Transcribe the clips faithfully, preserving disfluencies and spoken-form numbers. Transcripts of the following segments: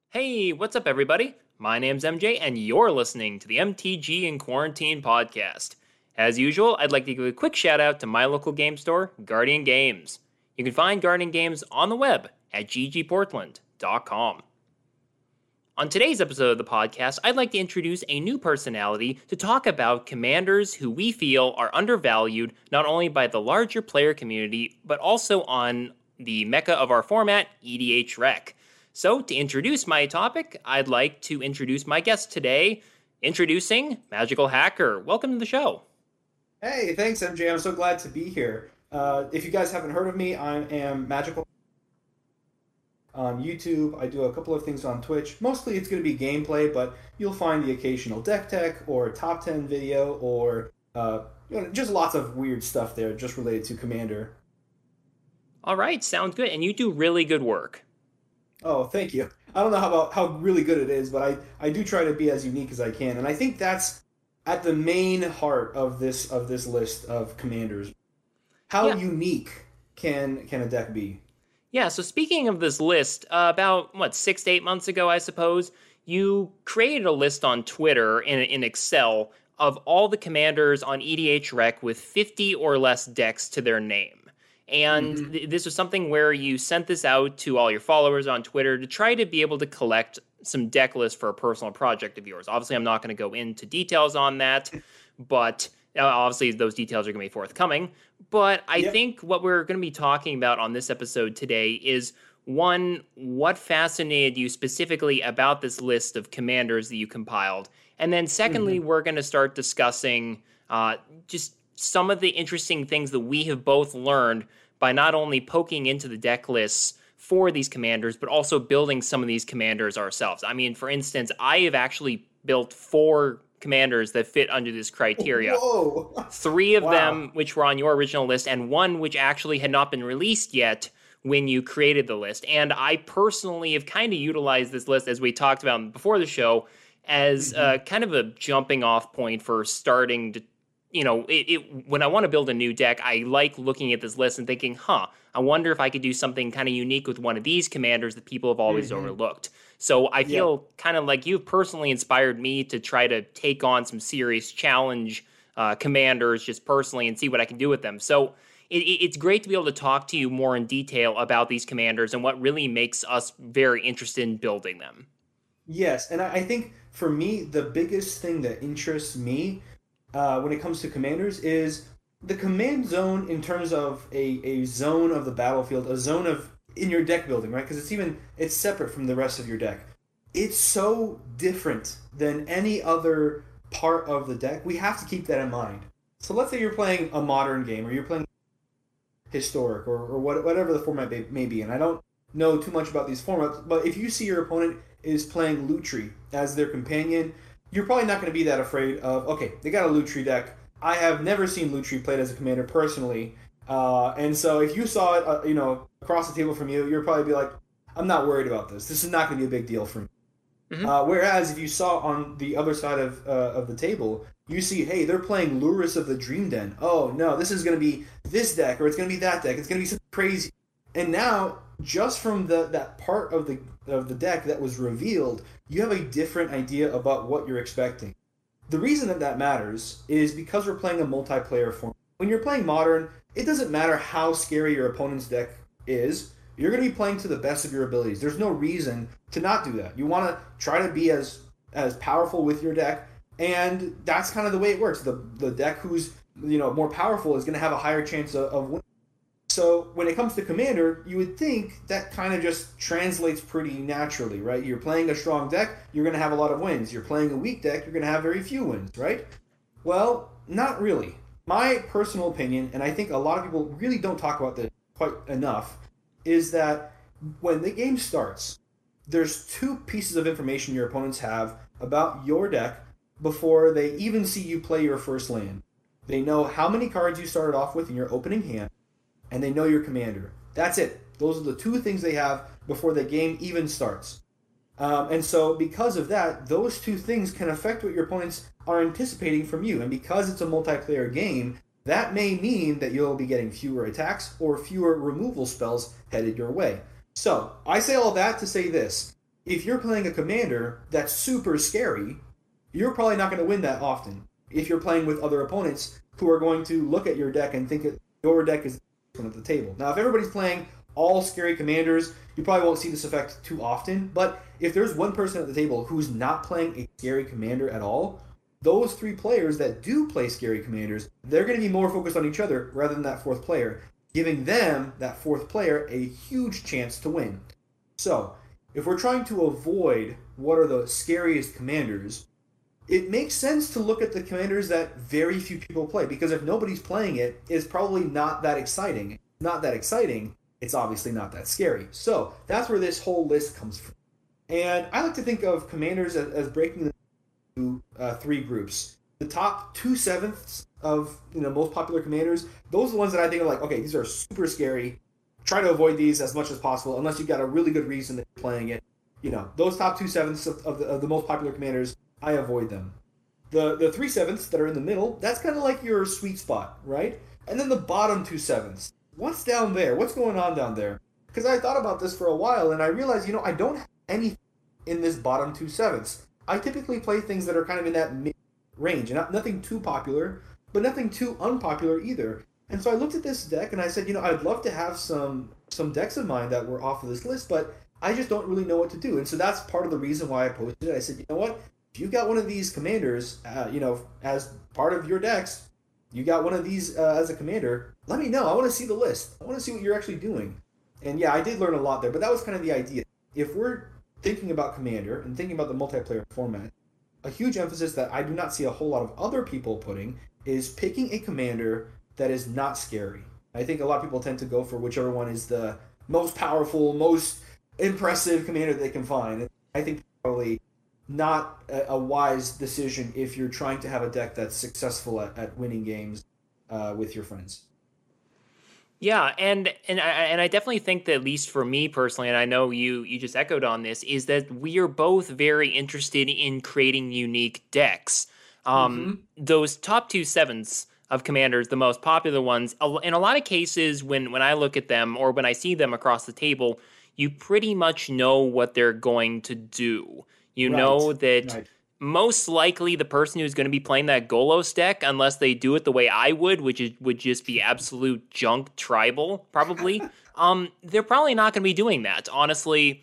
Hey, what's up, everybody? My name's M J, and you're listening to the M T G in Quarantine podcast. As usual, I'd like to give a quick shout out to my local game store, Guardian Games. You can find Guardian Games on the web at g g portland dot com. On today's episode of the podcast, I'd like to introduce a new personality to talk about commanders who we feel are undervalued not only by the larger player community, but also on the mecca of our format, E D H Rec. So, to introduce my topic, I'd like to introduce my guest today. Introducing Magical Hacker. Welcome to the show. Hey, thanks, M J. I'm so glad to be here. Uh, if you guys haven't heard of me, I am Magical on YouTube. I do a couple of things on Twitch. Mostly it's going to be gameplay, but you'll find the occasional deck tech or top ten video or uh, you know, just lots of weird stuff there just related to Commander. All right, sounds good. And you do really good work. Oh, thank you. I don't know how about how really good it is, but I, I do try to be as unique as I can. And I think that's at the main heart of this of this list of commanders. How Yeah. unique can can a deck be? Yeah, so speaking of this list, uh, about, what, six to eight months ago, I suppose, you created a list on Twitter in, in Excel of all the commanders on E D H Rec with fifty or less decks to their name. And Mhm. th- this was something where you sent this out to all your followers on Twitter to try to be able to collect some deck lists for a personal project of yours. Obviously, I'm not going to go into details on that, but uh, obviously those details are going to be forthcoming. But I Yep. think what we're going to be talking about on this episode today is, one, what fascinated you specifically about this list of commanders that you compiled? And then secondly, Mhm. we're going to start discussing uh, just some of the interesting things that we have both learned by not only poking into the deck lists for these commanders, but also building some of these commanders ourselves. I mean, for instance, I have actually built four commanders that fit under this criteria. Whoa! Three of Wow. them which were on your original list, and one which actually had not been released yet when you created the list. And I personally have kind of utilized this list, as we talked about before the show, as Mhm. uh, kind of a jumping off point for starting to, you know, it, it when I want to build a new deck, I like looking at this list and thinking, huh, I wonder if I could do something kind of unique with one of these commanders that people have always Mhm. overlooked. So I Yep. feel kind of like you've personally inspired me to try to take on some serious challenge uh, commanders just personally and see what I can do with them. So it, it- it's great to be able to talk to you more in detail about these commanders and what really makes us very interested in building them. Yes, and I I think for me, the biggest thing that interests me uh, when it comes to commanders is the command zone in terms of a, a zone of the battlefield, a zone of in your deck building, right? Because it's even it's separate from the rest of your deck. It's so different than any other part of the deck. We have to keep that in mind. So let's say you're playing a modern game or you're playing historic or, or what, whatever the format may, may be. And I don't know too much about these formats, but if you see your opponent is playing Lutri as their companion, you're probably not going to be that afraid of, okay, they got a Lutri deck. I have never seen Lutri played as a commander personally. Uh, and so if you saw it, uh, you know, across the table from you, you'll probably be like, I'm not worried about this. This is not going to be a big deal for me. Mhm. Uh, whereas if you saw on the other side of uh, of the table, you see, hey, they're playing Lurus of the Dream Den. Oh no, this is going to be this deck, or it's going to be that deck. It's going to be something crazy. And now, just from the that part of the of the deck that was revealed, you have a different idea about what you're expecting. The reason that that matters is because we're playing a multiplayer form. When you're playing Modern, it doesn't matter how scary your opponent's deck is. You're going to be playing to the best of your abilities. There's no reason to not do that. You want to try to be as as powerful with your deck, and that's kind of the way it works. The the deck who's you know more powerful is going to have a higher chance of, of winning. So when it comes to Commander, you would think that kind of just translates pretty naturally, right? You're playing a strong deck, you're going to have a lot of wins. You're playing a weak deck, you're going to have very few wins, right? Well, not really. My personal opinion, and I think a lot of people really don't talk about this quite enough, is that when the game starts, there's two pieces of information your opponents have about your deck before they even see you play your first land. They know how many cards you started off with in your opening hand, and they know your commander. That's it. Those are the two things they have before the game even starts. Um, and so, because of that, those two things can affect what your opponents are anticipating from you. And because it's a multiplayer game, that may mean that you'll be getting fewer attacks or fewer removal spells headed your way. So, I say all that to say this. if you're playing a commander that's super scary, you're probably not going to win that often. If you're playing with other opponents who are going to look at your deck and think that your deck is at the table. Now, if everybody's playing all scary commanders, you probably won't see this effect too often. But if there's one person at the table who's not playing a scary commander at all, those three players that do play scary commanders, they're going to be more focused on each other rather than that fourth player, giving them, that fourth player, a huge chance to win. So, if we're trying to avoid what are the scariest commanders, it makes sense to look at the commanders that very few people play, because if nobody's playing it, it's probably not that exciting. Not that exciting, it's obviously not that scary. So, that's where this whole list comes from. And I like to think of commanders as, as breaking them into uh, three groups. The top two-sevenths of you know most popular commanders, those are the ones that I think are like, okay, these are super scary. Try to avoid these as much as possible, unless you've got a really good reason that you're playing it. You know, those top two-sevenths of, of, the, of the most popular commanders, I avoid them. The the three-sevenths that are in the middle, that's kind of like your sweet spot, right? And then the bottom two-sevenths. What's down there? What's going on down there? Because I thought about this for a while, and I realized, you know, I don't have anything in this bottom two-sevenths. I typically play things that are kind of in that mid-range. Not, nothing too popular, but nothing too unpopular either. And so I looked at this deck, and I said, you know, I'd love to have some some decks of mine that were off of this list, but I just don't really know what to do. And so that's part of the reason why I posted it. I said, you know what? If you've got one of these commanders, uh, you know, as part of your decks, you got one of these uh, as a commander, let me know. I want to see the list. I want to see what you're actually doing. And yeah, I did learn a lot there, but that was kind of the idea. If we're thinking about commander and thinking about the multiplayer format, a huge emphasis that I do not see a whole lot of other people putting is picking a commander that is not scary. I think a lot of people tend to go for whichever one is the most powerful, most impressive commander they can find. I think probably not a, a wise decision if you're trying to have a deck that's successful at, at winning games uh, with your friends. Yeah, and and I, and I definitely think that, at least for me personally, and I know you you just echoed on this, is that we are both very interested in creating unique decks. Um, mm-hmm. Those top two sevens of commanders, the most popular ones, in a lot of cases, when when I look at them or when I see them across the table, you pretty much know what they're going to do. You right. know that. Right. Most likely the person who's going to be playing that Golos deck, unless they do it the way I would, which is, would just be absolute junk tribal, probably, um, they're probably not going to be doing that. Honestly,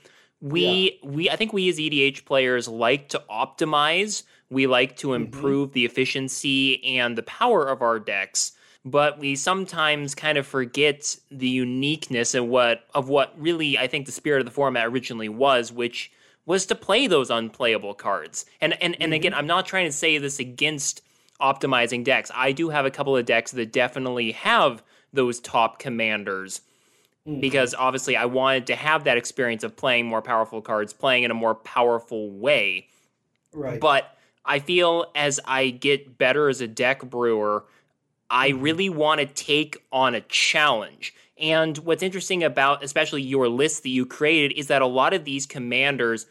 we yeah. we I think we as E D H players like to optimize. We like to improve mm-hmm. the efficiency and the power of our decks, but we sometimes kind of forget the uniqueness of what of what really I think the spirit of the format originally was, which was to play those unplayable cards. And and, and mm-hmm. again, I'm not trying to say this against optimizing decks. I do have a couple of decks that definitely have those top commanders mm-hmm. because obviously I wanted to have that experience of playing more powerful cards, playing in a more powerful way. Right. But I feel as I get better as a deck brewer, I mm-hmm. really want to take on a challenge. And what's interesting about especially your list that you created is that a lot of these commanders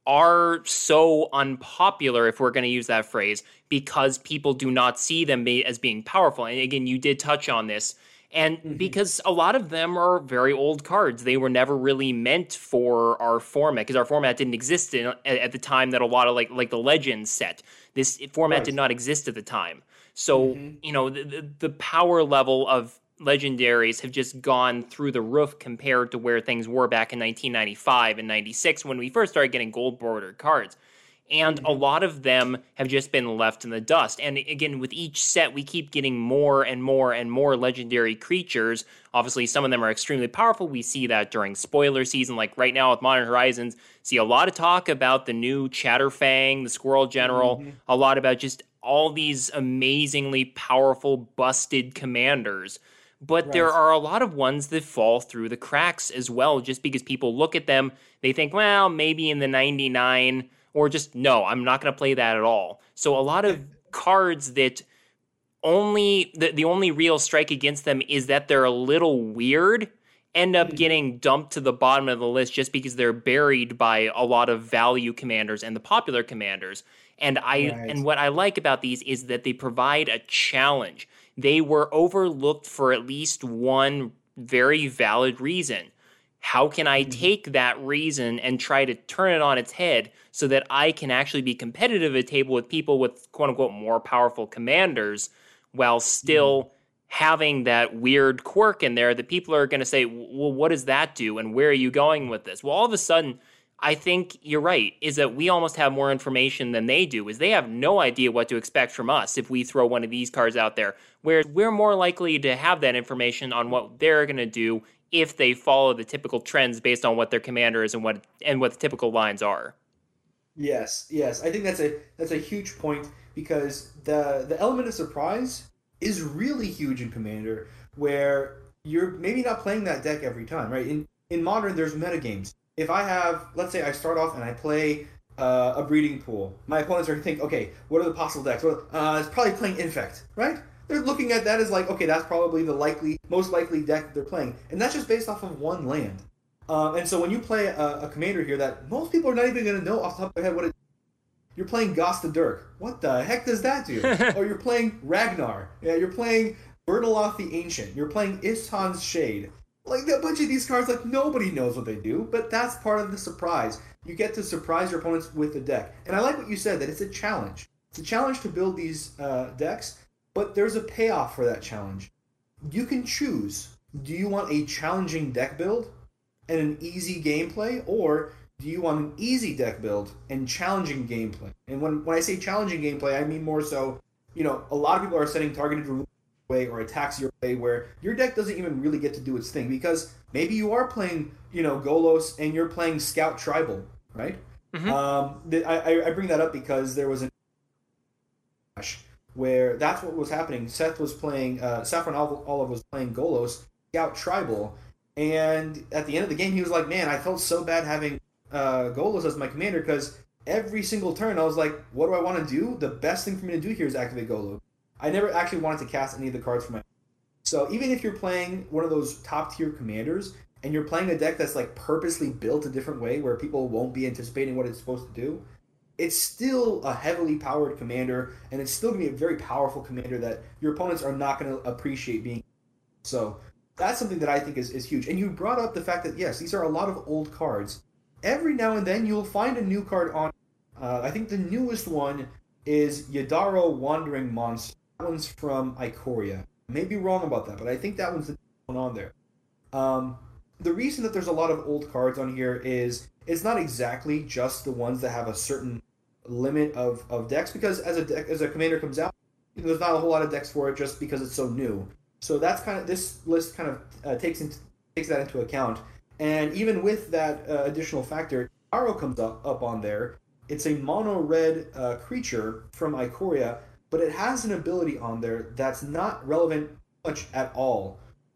are so unpopular, if we're going to use that phrase, because people do not see them be, as being powerful. And again, you did touch on this. And mm-hmm. because a lot of them are very old cards. They were never really meant for our format, because our format didn't exist in, at, at the time that a lot of like like the Legends set. This format right. did not exist at the time. So, mm-hmm. you know, the, the, the power level of legendaries have just gone through the roof compared to where things were back in nineteen ninety-five and ninety-six when we first started getting gold bordered cards. And mm-hmm. a lot of them have just been left in the dust. And again, with each set, we keep getting more and more and more legendary creatures. Obviously, some of them are extremely powerful. We see that during spoiler season, like right now with Modern Horizons. See a lot of talk about the new Chatterfang, the Squirrel General, mm-hmm. a lot about just all these amazingly powerful, busted commanders. But right. there are a lot of ones that fall through the cracks as well, just because people look at them, they think, well, maybe in the ninety-nine, or just, no, I'm not going to play that at all. So a lot of cards that only, the, the only real strike against them is that they're a little weird, end up getting dumped to the bottom of the list just because they're buried by a lot of value commanders and the popular commanders. And I right. and what I like about these is that they provide a challenge. They were overlooked for at least one very valid reason. how can I take that reason and try to turn it on its head so that I can actually be competitive at a table with people with quote unquote more powerful commanders while still mm-hmm. having that weird quirk in there that people are going to say, well, what does that do? And where are you going with this? Well, all of a sudden, I think you're right, is that we almost have more information than they do, is they have no idea what to expect from us if we throw one of these cards out there, where we're more likely to have that information on what they're going to do if they follow the typical trends based on what their commander is and what and what the typical lines are. Yes, yes. I think that's a that's a huge point because the the element of surprise is really huge in Commander, where you're maybe not playing that deck every time, right? In in Modern, there's metagames. If I have, let's say I start off and I play uh, a breeding pool, my opponents are going to think, okay, what are the possible decks? Well, uh, it's probably playing Infect, right? They're looking at that as like, okay, that's probably the likely, most likely deck that they're playing. And that's just based off of one land. Um, and so when you play a, a commander here that most people are not even going to know off the top of their head what it is, you're playing Gost the Dirk. What the heck does that do? Or you're playing Ragnar. Yeah, you're playing Bertoloth the Ancient. You're playing Istan's Shade. Like, a bunch of these cards, like, nobody knows what they do, but that's part of the surprise. You get to surprise your opponents with the deck. And I like what you said, that it's a challenge. It's a challenge to build these uh, decks, but there's a payoff for that challenge. You can choose, do you want a challenging deck build and an easy gameplay, or do you want an easy deck build and challenging gameplay? And when, when I say challenging gameplay, I mean more so, you know, a lot of people are setting targeted removal way or attacks your way where your deck doesn't even really get to do its thing because maybe you are playing, you know, Golos and you're playing Scout Tribal, right? Mm-hmm. Um, I, I bring that up because there was an where that's what was happening. Seth was playing, uh, Saffron Olive was playing Golos, Scout Tribal, and at the end of the game he was like, man, I felt so bad having uh, Golos as my commander because every single turn I was like, what do I want to do? The best thing for me to do here is activate Golos. I never actually wanted to cast any of the cards for my... So even if you're playing one of those top-tier commanders, and you're playing a deck that's like purposely built a different way where people won't be anticipating what it's supposed to do, it's still a heavily powered commander, and it's still going to be a very powerful commander that your opponents are not going to appreciate being... So that's something that I think is, is huge. And you brought up the fact that, yes, these are a lot of old cards. Every now and then you'll find a new card on... Uh, I think the newest one is Yadaro Wandering Monster. That one's from Ikoria. I may be wrong about that, but I think that one's the one on there. Um, the reason that there's a lot of old cards on here is it's not exactly just the ones that have a certain limit of, of decks, because as a deck, as a commander comes out, you know, there's not a whole lot of decks for it just because it's so new. So that's kind of this list kind of uh, takes into, takes that into account. And even with that uh, additional factor, Arrow comes up, up on there. It's a mono red uh, creature from Ikoria, but it has an ability on there that's not relevant much at all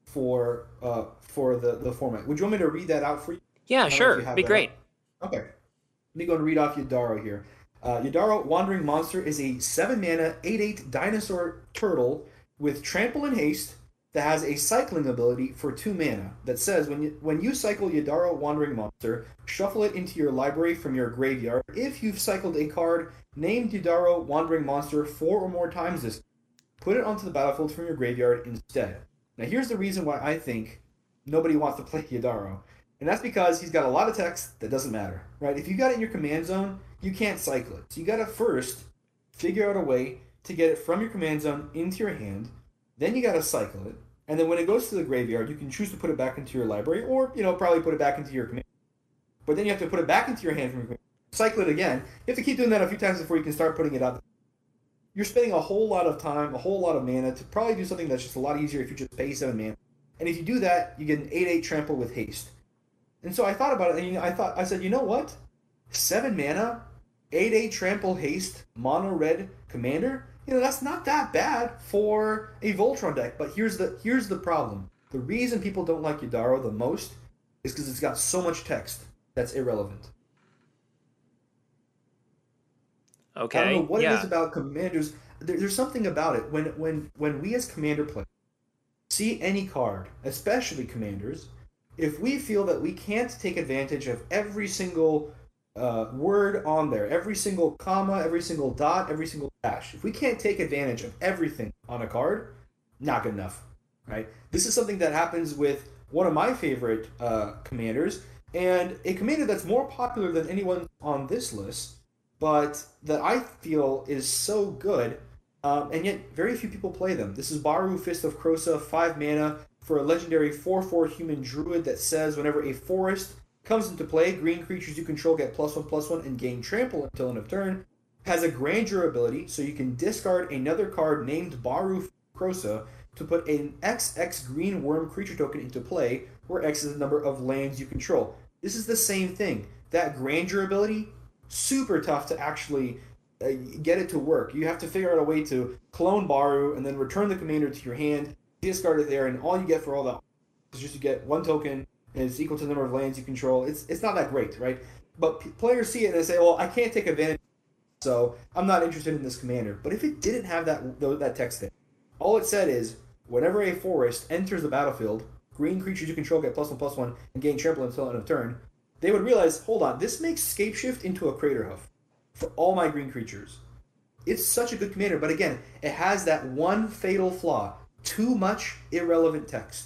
for uh, for the, the format. Would you want me to read that out for you? Yeah, sure. Be great. Up. Okay. Let me go and read off Yadaro here. Uh, Yadaro Wandering Monster is a seven mana, eight eight dinosaur turtle with Trample and Haste that has a cycling ability for two mana that says when you, when you cycle Yadaro Wandering Monster, shuffle it into your library from your graveyard. If you've cycled a card named Yadaro Wandering Monster four or more times this, put it onto the battlefield from your graveyard instead. Now here's the reason why I think nobody wants to play Yadaro. And that's because he's got a lot of text that doesn't matter, right? If you got it in your command zone, you can't cycle it. So you got to first figure out a way to get it from your command zone into your hand. Then you got to cycle it. And then when it goes to the graveyard, you can choose to put it back into your library or, you know, probably put it back into your command. But then you have to put it back into your hand from your command. Cycle it again. You have to keep doing that a few times before you can start putting it out. You're spending a whole lot of time, a whole lot of mana to probably do something that's just a lot easier if you just pay seven mana. And if you do that, you get an eight eight trample with haste. And so I thought about it, and you know, I thought I said, you know what? seven mana, eight eight trample haste, mono red commander? You know, that's not that bad for a Voltron deck. But here's the here's the problem. The reason people don't like Yadaro the most is because it's got so much text that's irrelevant. Okay. I don't know what yeah. it is about commanders. There, there's something about it. When when when we as commander players see any card, especially commanders, if we feel that we can't take advantage of every single uh, word on there, every single comma, every single dot, every single dash, if we can't take advantage of everything on a card, not good enough, right? This is something that happens with one of my favorite uh, commanders, and a commander that's more popular than anyone on this list, but that I feel is so good, um, and yet very few people play them. This is Baru, Fist of Krosa, five mana for a legendary four four human druid that says whenever a forest comes into play, green creatures you control get plus one plus one and gain trample until end of turn. Has a grandeur ability, so you can discard another card named Baru Krosa to put an X X green worm creature token into play, where X is the number of lands you control. This is the same thing. That grandeur ability, super tough to actually uh, get it to work. You have to figure out a way to clone Baru and then return the commander to your hand, discard it there, and all you get for all that is just you get one token, and it's equal to the number of lands you control. It's it's not that great, right? But p- players see it and they say, well, I can't take advantage, so I'm not interested in this commander. But if it didn't have that that text there, all it said is, whenever a forest enters the battlefield, green creatures you control get plus one plus one and gain trample until end of turn, they would realize, hold on, this makes Scapeshift into a Crater Hoof for all my green creatures. It's such a good commander, but again, it has that one fatal flaw. Too much irrelevant text.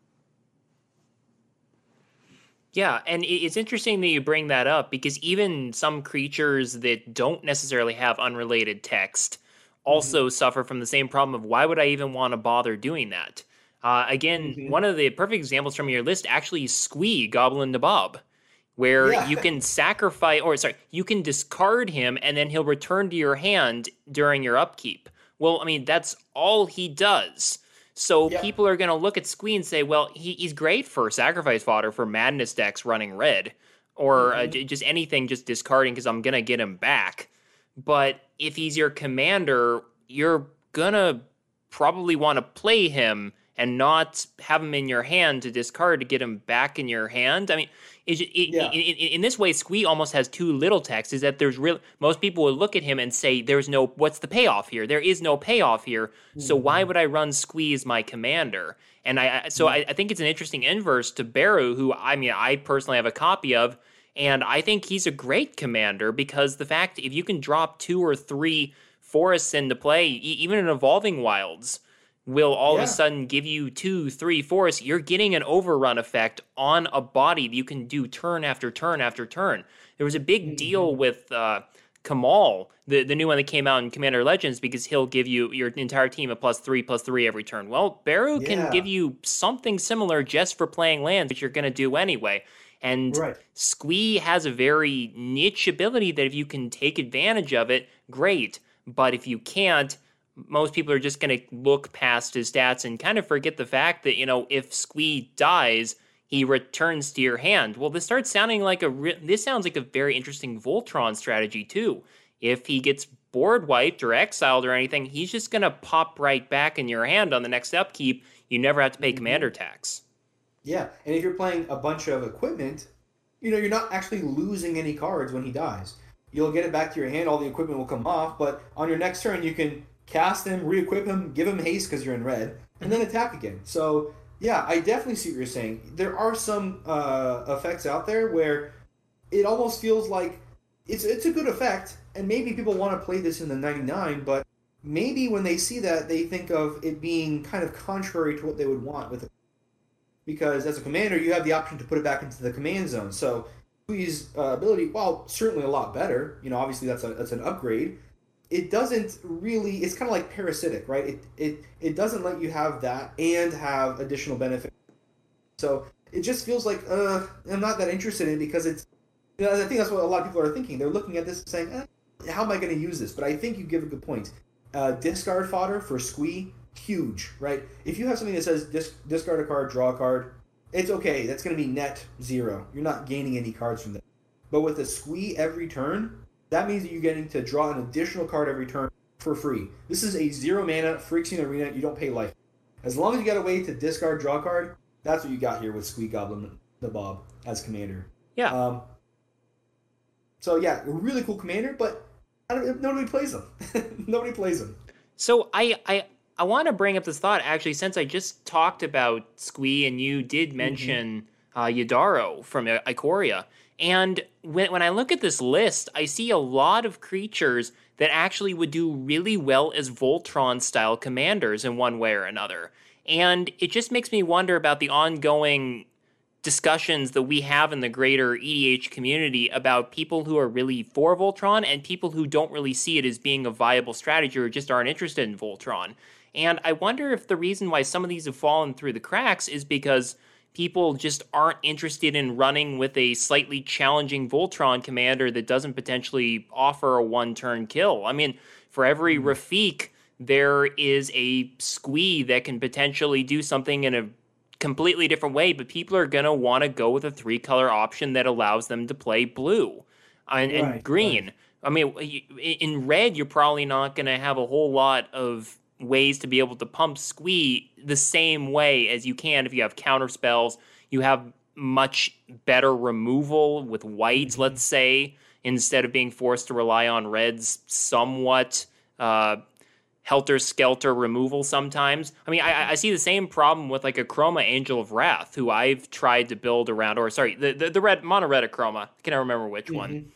Yeah, and it's interesting that you bring that up, because even some creatures that don't necessarily have unrelated text also mm-hmm. suffer from the same problem of why would I even want to bother doing that? Uh, again, mm-hmm. one of the perfect examples from your list actually is Squee, Goblin Nabob, where yeah. you can sacrifice, or sorry, you can discard him and then he'll return to your hand during your upkeep. Well, I mean, that's all he does. So yeah. people are going to look at Squee and say, well, he, he's great for sacrifice fodder for Madness decks running red, or mm-hmm. uh, j- just anything, just discarding because I'm going to get him back. But if he's your commander, you're going to probably want to play him and not have him in your hand to discard to get him back in your hand. I mean, it, it, yeah. in, in, in this way, Squee almost has too little text, is that there's real, most people would look at him and say, there's no, what's the payoff here? There is no payoff here. Mm-hmm. So why would I run Squee as my commander? And I, so mm-hmm. I, I think it's an interesting inverse to Baru, who, I mean, I personally have a copy of, and I think he's a great commander because the fact, if you can drop two or three forests into play, even in Evolving Wilds, will all yeah. of a sudden give you two, three forests, you're getting an overrun effect on a body that you can do turn after turn after turn. There was a big mm-hmm. deal with uh, Kamal, the, the new one that came out in Commander Legends, because he'll give you your entire team a plus three, plus three every turn. Well, Baru yeah. can give you something similar just for playing lands, which you're going to do anyway. And right. Squee has a very niche ability that if you can take advantage of it, great. But if you can't, most people are just going to look past his stats and kind of forget the fact that, you know, if Squee dies, he returns to your hand. Well, this starts sounding like a re- this sounds like a very interesting Voltron strategy too. If he gets board wiped or exiled or anything, he's just going to pop right back in your hand on the next upkeep. You never have to pay mm-hmm. commander tax. Yeah, and if you're playing a bunch of equipment, you know, you're not actually losing any cards when he dies. You'll get it back to your hand, all the equipment will come off, but on your next turn you can cast him, re-equip him, give him haste because you're in red, and then attack again. So, yeah, I definitely see what you're saying. There are some uh, effects out there where it almost feels like it's it's a good effect, and maybe people want to play this in the ninety-nine, but maybe when they see that, they think of it being kind of contrary to what they would want with it. Because as a commander, you have the option to put it back into the command zone. So, Squee's uh, ability, while certainly a lot better, you know, obviously that's a that's an upgrade, it doesn't really, it's kind of like parasitic, right? It, it it doesn't let you have that and have additional benefit. So it just feels like, uh, I'm not that interested in it because it's, you know, I think that's what a lot of people are thinking. They're looking at this and saying, eh, how am I going to use this? But I think you give a good point. Uh, discard fodder for Squee, huge, right? If you have something that says dis- discard a card, draw a card, it's okay. That's going to be net zero. You're not gaining any cards from that. But with a Squee every turn, that means that you're getting to draw an additional card every turn for free. This is a zero mana Phyrexian Arena. You don't pay life. As long as you got a way to discard, draw a card, that's what you got here with Squee Goblin Nabob as commander. Yeah. Um, so yeah, a really cool commander, but I don't, nobody plays them. Nobody plays them. So I I, I want to bring up this thought, actually, since I just talked about Squee and you did mention mm-hmm. uh, Yadaro from Ikoria. And when when I look at this list, I see a lot of creatures that actually would do really well as Voltron-style commanders in one way or another. And it just makes me wonder about the ongoing discussions that we have in the greater E D H community about people who are really for Voltron and people who don't really see it as being a viable strategy or just aren't interested in Voltron. And I wonder if the reason why some of these have fallen through the cracks is because people just aren't interested in running with a slightly challenging Voltron commander that doesn't potentially offer a one-turn kill. I mean, for every mm. Rafik, there is a Squee that can potentially do something in a completely different way, but people are going to want to go with a three-color option that allows them to play blue and, and right, green. Right. I mean, in red, you're probably not going to have a whole lot of ways to be able to pump Squee the same way as you can if you have counter spells. You have much better removal with whites, mm-hmm. let's say, instead of being forced to rely on red's somewhat uh, helter-skelter removal sometimes. I mean, I, I see the same problem with like a Chroma Angel of Wrath, who I've tried to build around, or sorry, the, the, the red mono red Chroma. I can't remember which mm-hmm. one.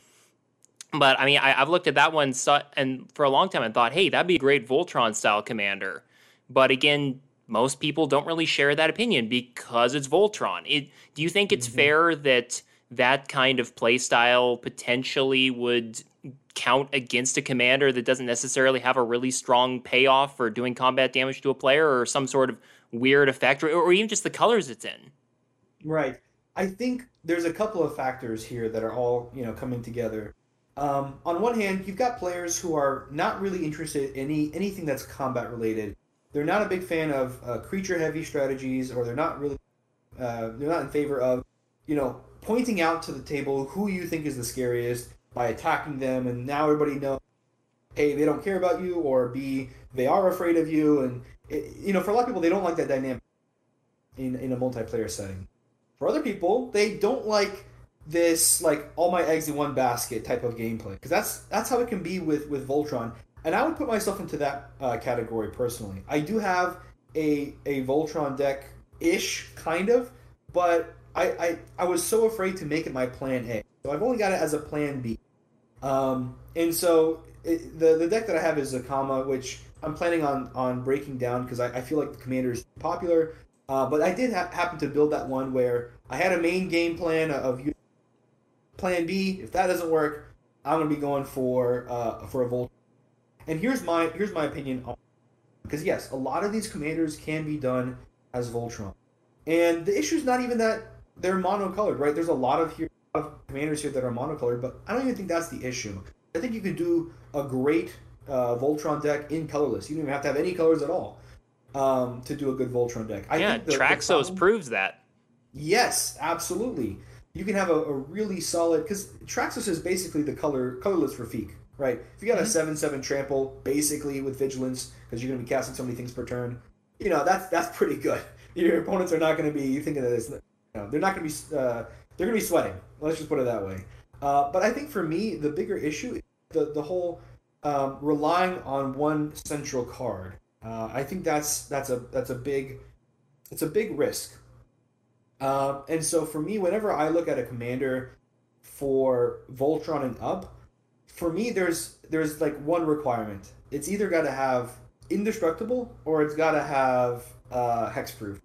But, I mean, I, I've looked at that one and for a long time and thought, hey, that'd be a great Voltron-style commander. But, again, most people don't really share that opinion because it's Voltron. It, do you think it's mm-hmm. fair that that kind of playstyle potentially would count against a commander that doesn't necessarily have a really strong payoff for doing combat damage to a player or some sort of weird effect, or, or even just the colors it's in? Right. I think there's a couple of factors here that are all, you know, coming together. Um, on one hand, you've got players who are not really interested in any anything that's combat related. They're not a big fan of uh, creature heavy strategies, or they're not really uh, they're not in favor of, you know, pointing out to the table who you think is the scariest by attacking them, and now everybody knows, A, they don't care about you, or B, they are afraid of you, and it, you know, for a lot of people, they don't like that dynamic in in a multiplayer setting. For other people, they don't like this like all my eggs in one basket type of gameplay, because that's that's how it can be with with Voltron, and I would put myself into that uh, category personally. I do have a a Voltron deck ish kind of, but I, I I was so afraid to make it my plan A, so I've only got it as a plan B. Um, and so it, the the deck that I have is Zakama, which I'm planning on on breaking down because I, I feel like the commander is popular. Uh, but I did ha- happen to build that one where I had a main game plan of plan B. If that doesn't work, I'm gonna be going for uh, for a Voltron. And here's my here's my opinion on, because yes, a lot of these commanders can be done as Voltron, and the issue is not even that they're monocolored, right? There's a lot of here of commanders here that are monocolored, but I don't even think that's the issue. I think you could do a great uh, Voltron deck in colorless. You don't even have to have any colors at all um, to do a good Voltron deck. I yeah, think the, Traxos the problem, proves that. Yes, absolutely. You can have a, a really solid, because Traxos is basically the color colorless Rafik, right? If you got mm-hmm. a seven seven trample, basically with vigilance, because you're going to be casting so many things per turn, you know, that's that's pretty good. Your opponents are not going to be thinking that it's, you know, they're not going to be, uh, they're going to be sweating. Let's just put it that way. Uh, but I think for me, the bigger issue is the, the whole um, relying on one central card. Uh, I think that's that's a that's a big, it's a big risk. Um, and so for me, whenever I look at a commander for Voltron and up, for me there's there's like one requirement. It's either got to have indestructible or it's got to have uh, hexproof.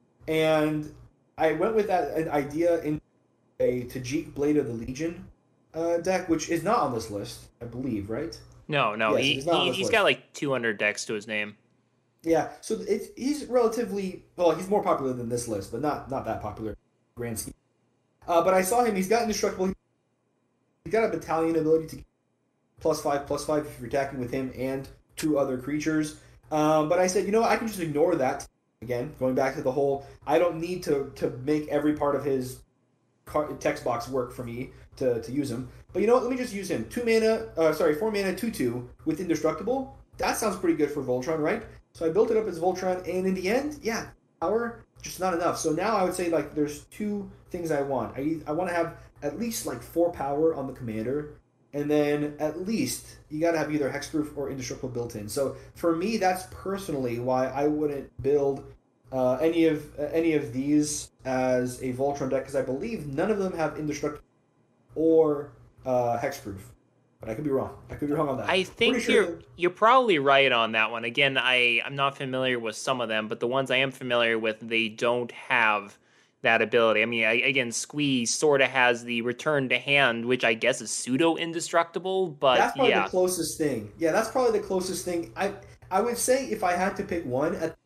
And I went with that idea in a Tajik Blade of the Legion uh, deck, which is not on this list, I believe, right? No, no, yes, he, he he's list. got like two hundred decks to his name. Yeah, so it, he's relatively, well, he's more popular than this list, but not not that popular, grand scheme. Uh, but I saw him, he's got indestructible, he's got a battalion ability to plus five, plus five if you're attacking with him and two other creatures. Um, but I said, you know what, I can just ignore that. Again, going back to the whole, I don't need to, to make every part of his card, text box work for me to, to use him. But you know what, let me just use him. Two mana, uh, sorry, four mana, two two with indestructible. That sounds pretty good for Voltron, right? So I built it up as Voltron, and in the end, yeah, power, just not enough. So now I would say, like, there's two things I want. I I want to have at least, like, four power on the commander, and then at least you got to have either hexproof or indestructible built in. So for me, that's personally why I wouldn't build uh, any of uh, any of these as a Voltron deck, because I believe none of them have indestructible or uh, hexproof. but I could be wrong. I could be wrong on that. I think sure you're that... you're probably right on that one. Again, I I'm not familiar with some of them, but the ones I am familiar with, they don't have that ability. I mean, I, again, Squee sort of has the return to hand, which I guess is pseudo indestructible, but That's probably yeah. the closest thing. Yeah, that's probably the closest thing. I I would say if I had to pick one at,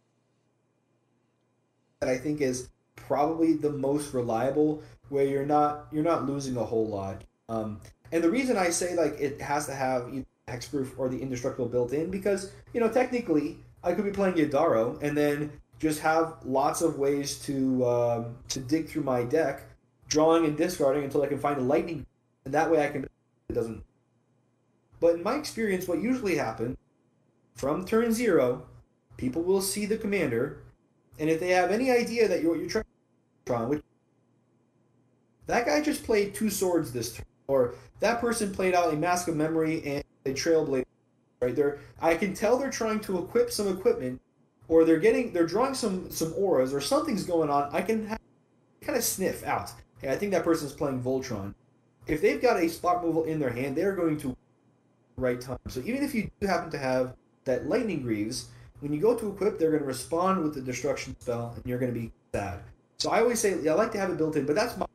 that I think is probably the most reliable, where you're not you're not losing a whole lot. Um, and the reason I say like it has to have either hexproof or the indestructible built in, because you know technically I could be playing Yadaro and then just have lots of ways to um, to dig through my deck, drawing and discarding until I can find a lightning, and that way I can it doesn't. But in my experience, what usually happens from turn zero, people will see the commander, and if they have any idea that you're you're trying to which that guy just played two swords this turn, or that person played out a Mask of Memory and a Trailblazer, right there, I can tell they're trying to equip some equipment, or they're getting they're drawing some some auras, or something's going on. I can have, kind of sniff out. Hey, I think that person's playing Voltron. If they've got a spot removal in their hand, they're going to right time. So even if you do happen to have that Lightning Greaves, when you go to equip, they're going to respond with the destruction spell, and you're going to be sad. So I always say, yeah, I like to have it built in, but that's my...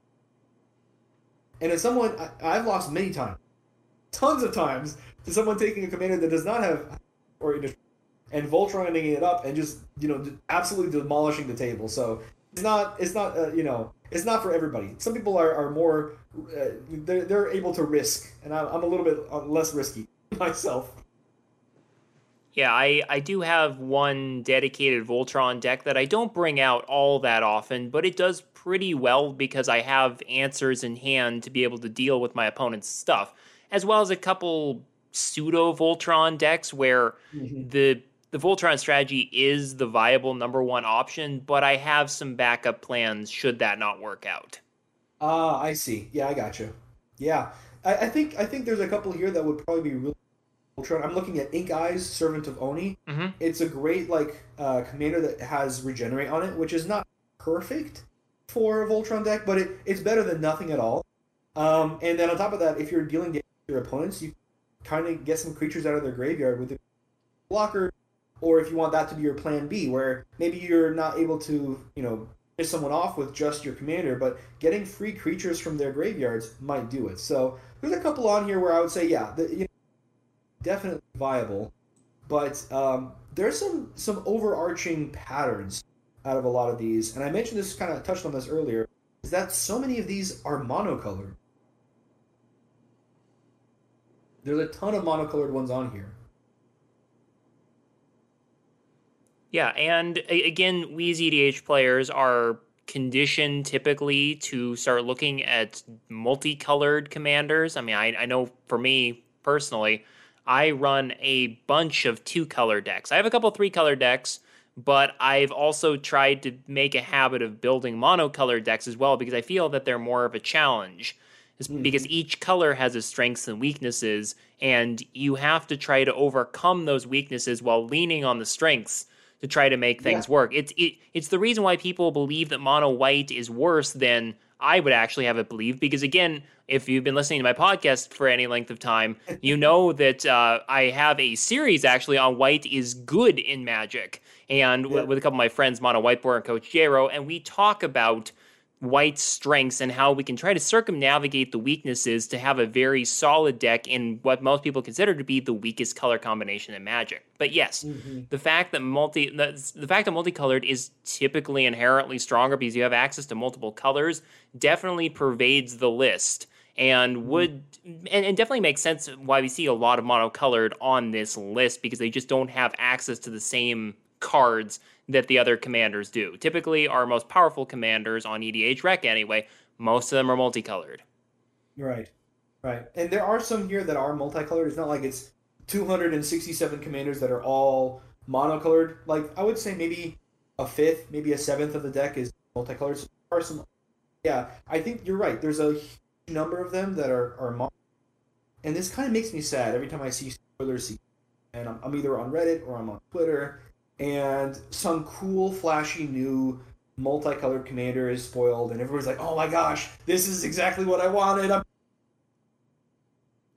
And as someone, I, I've lost many times, tons of times, to someone taking a commander that does not have, or and Voltroning it up and just, you know, absolutely demolishing the table. So it's not, it's not, uh, you know, it's not for everybody. Some people are, are more, uh, they're, they're able to risk, and I'm, I'm a little bit less risky myself. Yeah, I, I do have one dedicated Voltron deck that I don't bring out all that often, but it does pretty well because I have answers in hand to be able to deal with my opponent's stuff, as well as a couple pseudo Voltron decks where mm-hmm. the the Voltron strategy is the viable number one option, but I have some backup plans should that not work out. Ah, uh, I see. Yeah, I got you. Yeah, I, I think I think there's a couple here that would probably be really Voltron. I'm looking at Ink Eyes, Servant of Oni. Mm-hmm. It's a great like uh, commander that has Regenerate on it, which is not perfect for a Voltron deck, but it, it's better than nothing at all. Um, and then on top of that, if you're dealing with your opponents, you kind of get some creatures out of their graveyard with the blocker, or if you want that to be your plan B, where maybe you're not able to, you know, piss someone off with just your commander, but getting free creatures from their graveyards might do it. So there's a couple on here where I would say, yeah, the, you know, definitely viable, but um, there's some some overarching patterns out of a lot of these, and I mentioned this, kind of touched on this earlier, is that so many of these are monocolored. There's a ton of monocolored ones on here. Yeah, and again, we as E D H players are conditioned typically to start looking at multicolored commanders. I mean, I, I know for me personally, I run a bunch of two-color decks. I have a couple three-color decks, but I've also tried to make a habit of building monocolored decks as well because I feel that they're more of a challenge. Mm-hmm. Because each color has its strengths and weaknesses, and you have to try to overcome those weaknesses while leaning on the strengths to try to make things yeah. work. It's it, it's the reason why people believe that mono white is worse than I would actually have it believed. Because again, if you've been listening to my podcast for any length of time, you know that uh, I have a series actually on white is good in Magic, and yeah. w- with a couple of my friends, Mono Whiteboard and Coach Jero, and we talk about White's strengths and how we can try to circumnavigate the weaknesses to have a very solid deck in what most people consider to be the weakest color combination in Magic. But yes, mm-hmm. the fact that multi the, the fact that multicolored is typically inherently stronger because you have access to multiple colors definitely pervades the list and would mm-hmm. and, and definitely makes sense why we see a lot of monocolored on this list because they just don't have access to the same cards that the other commanders do. Typically, our most powerful commanders on E D H Rec anyway, most of them are multicolored. Right, right. And there are some here that are multicolored. It's not like it's two hundred sixty-seven commanders that are all monocolored. Like, I would say maybe a fifth, maybe a seventh of the deck is multicolored. So there are some, yeah, I think you're right. There's a huge number of them that are, are mono. And this kind of makes me sad every time I see spoilers. And I'm, I'm either on Reddit or I'm on Twitter, and some cool, flashy, new, multicolored commander is spoiled, and everyone's like, oh my gosh, this is exactly what I wanted. I'm...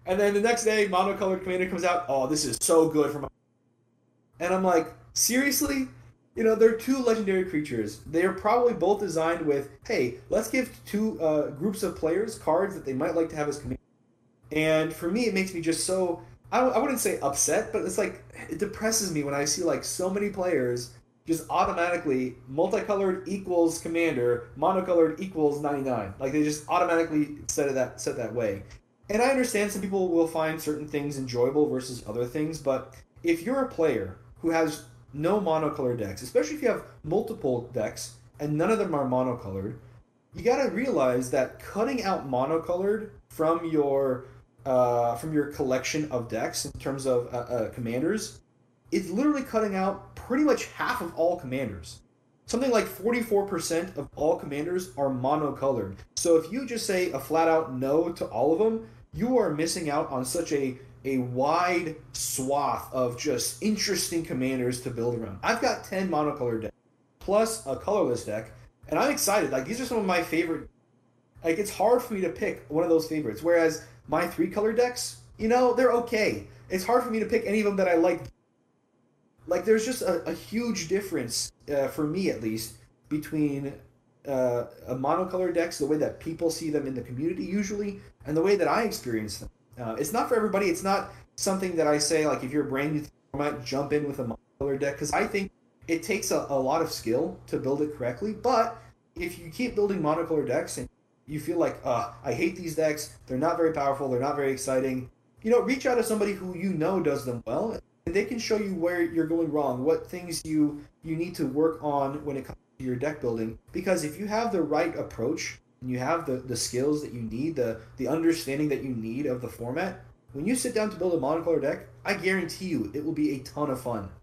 And then the next day, monocolored commander comes out. Oh, this is so good for my. And I'm like, seriously? You know, they're two legendary creatures. They are probably both designed with, hey, let's give two uh, groups of players cards that they might like to have as commander. And for me, it makes me just so. I, I wouldn't say upset, but it's like it depresses me when I see like so many players just automatically multicolored equals commander, monocolored equals ninety-nine. Like they just automatically set it that set that way. And I understand some people will find certain things enjoyable versus other things, but if you're a player who has no monocolored decks, especially if you have multiple decks and none of them are monocolored, you got to realize that cutting out monocolored from your uh, from your collection of decks in terms of uh, uh, commanders is literally cutting out pretty much half of all commanders. Something like forty-four percent of all commanders are monocolored. So if you just say a flat out no to all of them, you are missing out on such a a wide swath of just interesting commanders to build around. I've got ten monocolored decks plus a colorless deck, and I'm excited. Like these are some of my favorite. Like it's hard for me to pick one of those favorites. Whereas my three color decks, you know, they're okay. It's hard for me to pick any of them that I like. Like there's just a, a huge difference uh, for me at least between uh, a monocolored decks, the way that people see them in the community usually, and the way that I experience them. Uh, it's not for everybody. It's not something that I say, like, if you're a brand new format, jump in with a monocolored deck, because I think it takes a, a lot of skill to build it correctly. But if you keep building monocolored decks and you feel like, uh, I hate these decks, they're not very powerful, they're not very exciting, you know, reach out to somebody who you know does them well, and they can show you where you're going wrong, what things you, you need to work on when it comes to your deck building. Because if you have the right approach, and you have the, the skills that you need, the, the understanding that you need of the format, when you sit down to build a monocolored deck, I guarantee you it will be a ton of fun.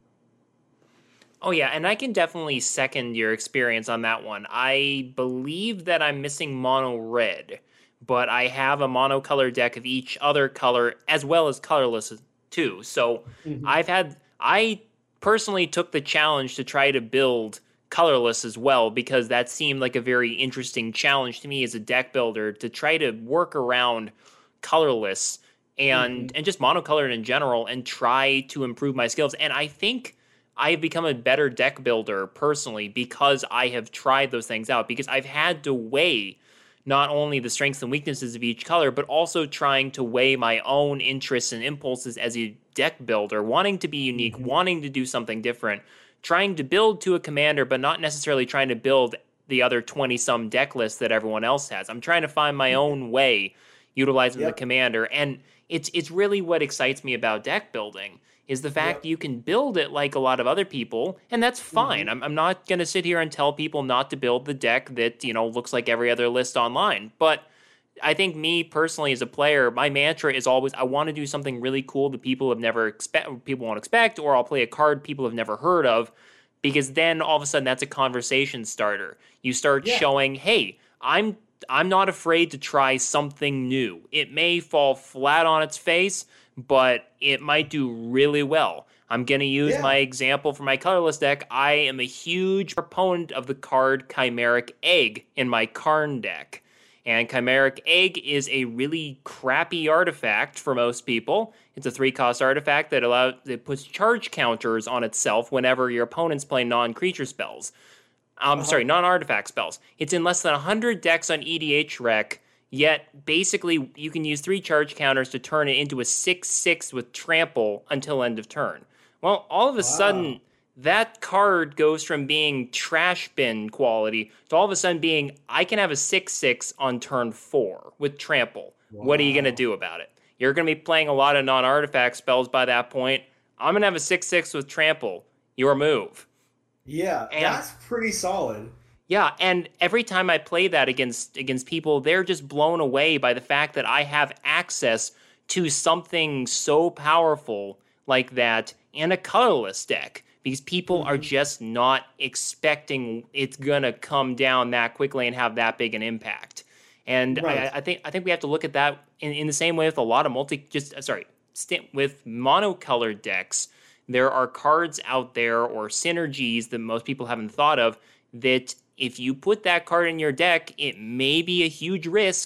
Oh, yeah, and I can definitely second your experience on that one. I believe that I'm missing mono red, but I have a monocolor deck of each other color as well as colorless too. So mm-hmm. I've had, I personally took the challenge to try to build colorless as well, because that seemed like a very interesting challenge to me as a deck builder, to try to work around colorless and mm-hmm. and just monocolored in general and try to improve my skills. And I think I have become a better deck builder personally because I have tried those things out, because I've had to weigh not only the strengths and weaknesses of each color, but also trying to weigh my own interests and impulses as a deck builder, wanting to be unique, mm-hmm. wanting to do something different, trying to build to a commander, but not necessarily trying to build the other twenty-some deck lists that everyone else has. I'm trying to find my own way utilizing yep. the commander, and it's it's really what excites me about deck building, is the fact yep. you can build it like a lot of other people, and that's fine. Mm-hmm. I'm, I'm not going to sit here and tell people not to build the deck that, you know, looks like every other list online, but I think me personally as a player, my mantra is always, I want to do something really cool that people have never expect, people won't expect, or I'll play a card people have never heard of, because then all of a sudden that's a conversation starter. You start yeah. showing, hey, I'm I'm not afraid to try something new. It may fall flat on its face, but it might do really well. I'm going to use yeah. my example for my colorless deck. I am a huge proponent of the card Chimeric Egg in my Karn deck. And Chimeric Egg is a really crappy artifact for most people. It's a three-cost artifact that allows it puts charge counters on itself whenever your opponents play non-creature spells. Um, uh-huh. Sorry, non-artifact spells. It's in less than one hundred decks on E D H Rec, yet basically you can use three charge counters to turn it into a six six with trample until end of turn. Well, all of a wow. sudden, that card goes from being trash bin quality to all of a sudden being, I can have a six six on turn four with trample. Wow. What are you going to do about it? You're going to be playing a lot of non-artifact spells by that point. I'm going to have a six six with trample. Your move. Yeah, and that's pretty solid. Yeah, and every time I play that against against people, they're just blown away by the fact that I have access to something so powerful like that in a colorless deck. Because people mm-hmm. are just not expecting it's gonna come down that quickly and have that big an impact. And right. I, I think I think we have to look at that in, in the same way with a lot of multi just uh, sorry st- with monocolored decks. There are cards out there or synergies that most people haven't thought of that if you put that card in your deck, it may be a huge risk,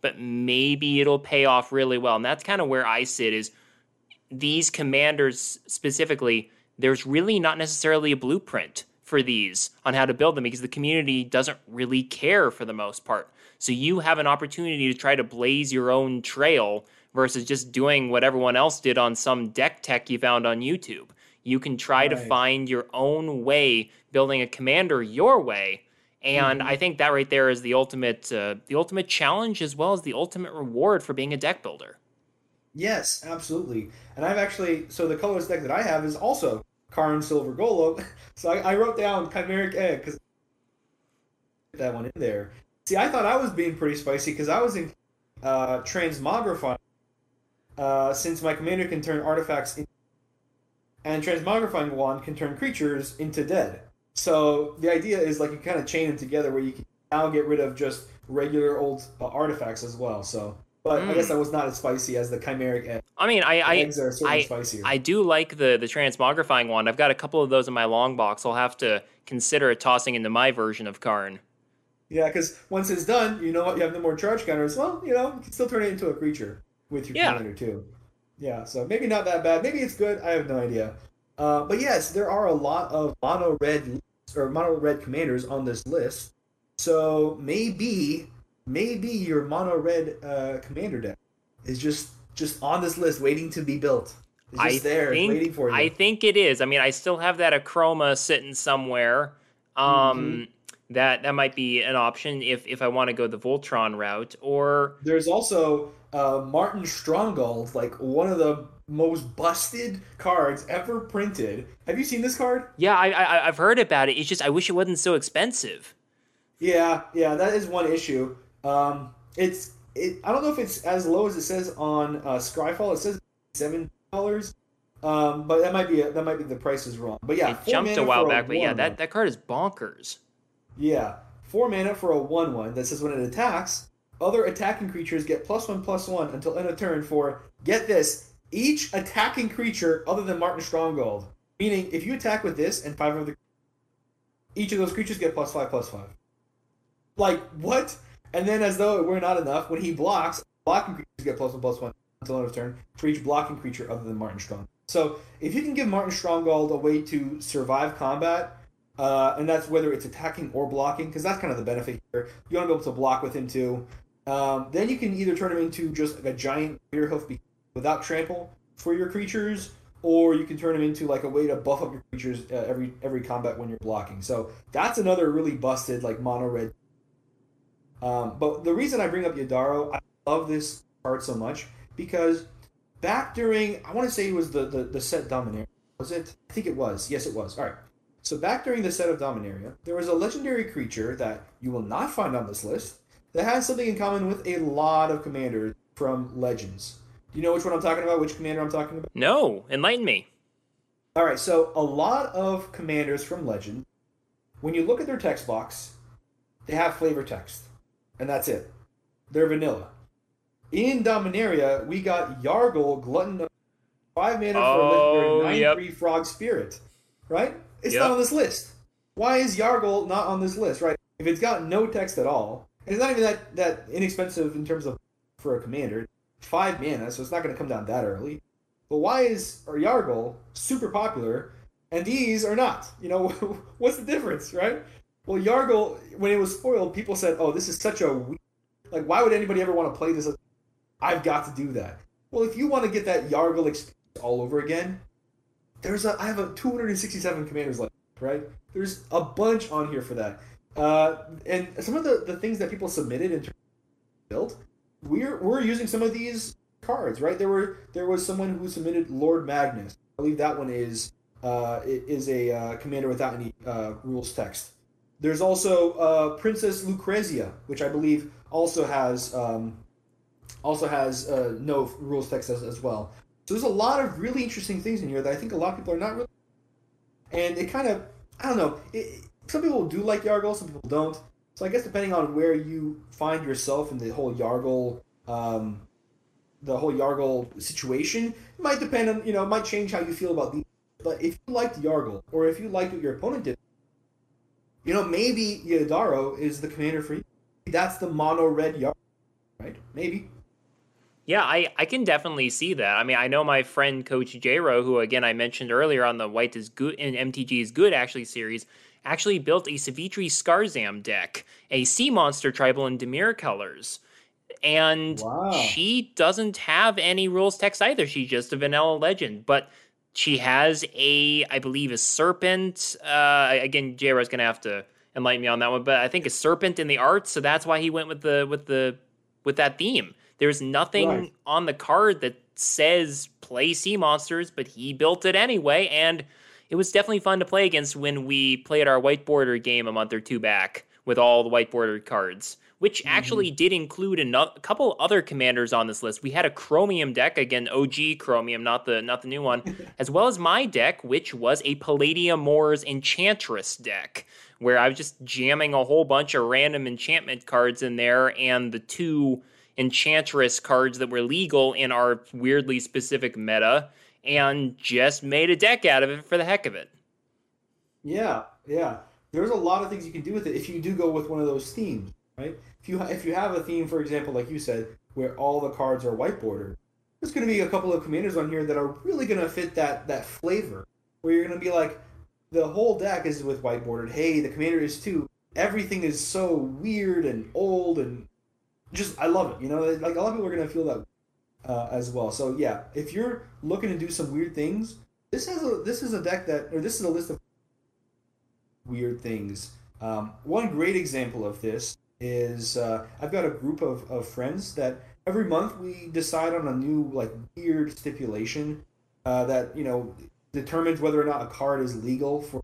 but maybe it'll pay off really well. And that's kind of where I sit is these commanders specifically, there's really not necessarily a blueprint for these on how to build them because the community doesn't really care for the most part. So you have an opportunity to try to blaze your own trail versus just doing what everyone else did on some deck tech you found on YouTube. You can try right. to find your own way, building a commander your way. And mm-hmm. I think that right there is the ultimate, uh, the ultimate challenge as well as the ultimate reward for being a deck builder. Yes, absolutely. And I've actually, so the colorless deck that I have is also Karn Silver Golem. So I, I wrote down Chimeric Egg because that one in there. See, I thought I was being pretty spicy because I was in uh, Transmogrifying uh, since my commander can turn artifacts into, and Transmogrifying Wand can turn creatures into dead. So the idea is like you kind of chain them together where you can now get rid of just regular old uh, artifacts as well. So. But mm. I guess that was not as spicy as the Chimeric Egg. I mean, I I, eggs are certainly I, spicier. I do like the, the Transmogrifying Wand. I've got a couple of those in my long box. I'll have to consider tossing into my version of Karn. Yeah, because once it's done, you know what? You have no more charge counters. Well, you know, you can still turn it into a creature with your yeah. commander, too. Yeah, so maybe not that bad. Maybe it's good. I have no idea. Uh, but yes, there are a lot of mono-red or mono-red commanders on this list. So maybe... Maybe your mono-red uh, commander deck is just, just on this list waiting to be built. It's just I there, think, waiting for you. I think it is. I mean, I still have that Achroma sitting somewhere. Um, mm-hmm. That that might be an option if, if I want to go the Voltron route. Or there's also uh, Martin Stronghold, like one of the most busted cards ever printed. Have you seen this card? Yeah, I, I, I've heard about it. It's just I wish it wasn't so expensive. Yeah, yeah, that is one issue. Um, it's it. I don't know if it's as low as it says on uh, Scryfall. It says seven dollars, um, but that might be a, that might be the price is wrong. But yeah, it jumped a while back. But yeah, that, that card is bonkers. Yeah, four mana for a one one that says when it attacks, other attacking creatures get plus one plus one until end of turn for get this each attacking creature other than Martin Stronghold. Meaning, if you attack with this and five other, each of those creatures get plus five plus five. Like what? And then, as though it were not enough, when he blocks, blocking creatures get plus one, plus one until end of turn for each blocking creature other than Martin Stronghold. So, if you can give Martin Stronghold a way to survive combat, uh, and that's whether it's attacking or blocking, because that's kind of the benefit here. You want to be able to block with him too. Um, then you can either turn him into just like a giant rear hoof without trample for your creatures, or you can turn him into like a way to buff up your creatures uh, every every combat when you're blocking. So that's another really busted like mono red. Um, but the reason I bring up Yadaro, I love this card so much because back during, I want to say it was the, the, the set Dominaria. Was it? I think it was. Yes, it was. All right. So back during the set of Dominaria, there was a legendary creature that you will not find on this list that has something in common with a lot of commanders from Legends. Do you know which one I'm talking about? Which commander I'm talking about? No. Enlighten me. All right. So a lot of commanders from Legends, when you look at their text box, they have flavor text. And that's it. They're vanilla. In Dominaria, we got Yargle, Glutton of five mana oh, for a legendary nine three yep. Frog Spirit. Right? It's yep. not on this list. Why is Yargle not on this list, right? If it's got no text at all, and it's not even that, that inexpensive in terms of for a commander, five mana, so it's not going to come down that early. But why is or Yargle super popular, and these are not? You know, what's the difference, right? Well, Yargle, when it was spoiled, people said, oh, this is such a weak... Like, why would anybody ever want to play this? I've got to do that. Well, if you want to get that Yargle experience all over again, there's a... I have a two hundred sixty-seven commanders left, right? There's a bunch on here for that. Uh, and some of the, the things that people submitted in terms of build, we're, we're using some of these cards, right? There were there was someone who submitted Lord Magnus. I believe that one is, uh, is a uh, commander without any uh, rules text. There's also uh, Princess Lucrezia, which I believe also has um, also has uh, no rules text as, as well. So there's a lot of really interesting things in here that I think a lot of people are not really... And it kind of, I don't know, it, some people do like Yargle, some people don't. So I guess depending on where you find yourself in the whole Yargle, um, the whole Yargle situation, it might depend on, you know, it might change how you feel about these. But if you liked Yargle, or if you liked what your opponent did, you know, maybe Yadaro is the commander for you. That's the mono-red Yargle. right? Maybe. Yeah, I, I can definitely see that. I mean, I know my friend Coach J-Ro, who again I mentioned earlier on the White is Good in M T G is Good actually series, actually built a Savitri Skarzam deck, a Sea Monster tribal in Dimir colors. And Wow. she doesn't have any rules text either. She's just a vanilla legend, but she has a, I believe, a serpent. Uh, again, J-Ro's gonna have to enlighten me on that one, but I think a serpent in the art, so that's why he went with the with the with that theme. There's Right. nothing on the card that says play sea monsters, but he built it anyway, and it was definitely fun to play against when we played our white border game a month or two back with all the white border cards, which Hmm. actually did include a, no- a couple other commanders on this list. We had a Chromium deck, again O G Chromium, not the not the new one, as well as my deck, which was a Palladium Moors Enchantress deck, where I was just jamming a whole bunch of random enchantment cards in there, and the two Enchantress cards that were legal in our weirdly specific meta, and just made a deck out of it for the heck of it. Yeah, yeah. There's a lot of things you can do with it if you do go with one of those themes, right? If you if you have a theme, for example, like you said, where all the cards are white bordered, there's going to be a couple of commanders on here that are really going to fit that that flavor. Where you're going to be like, the whole deck is with white bordered. Hey, the commander is too. Everything is so weird and old and just I love it. You know, like a lot of people are going to feel that uh, as well. So yeah, if you're looking to do some weird things, this has a this is a deck that or this is a list of weird things. Um, one great example of this is uh, I've got a group of, of friends that every month we decide on a new like weird stipulation uh, that you know determines whether or not a card is legal for.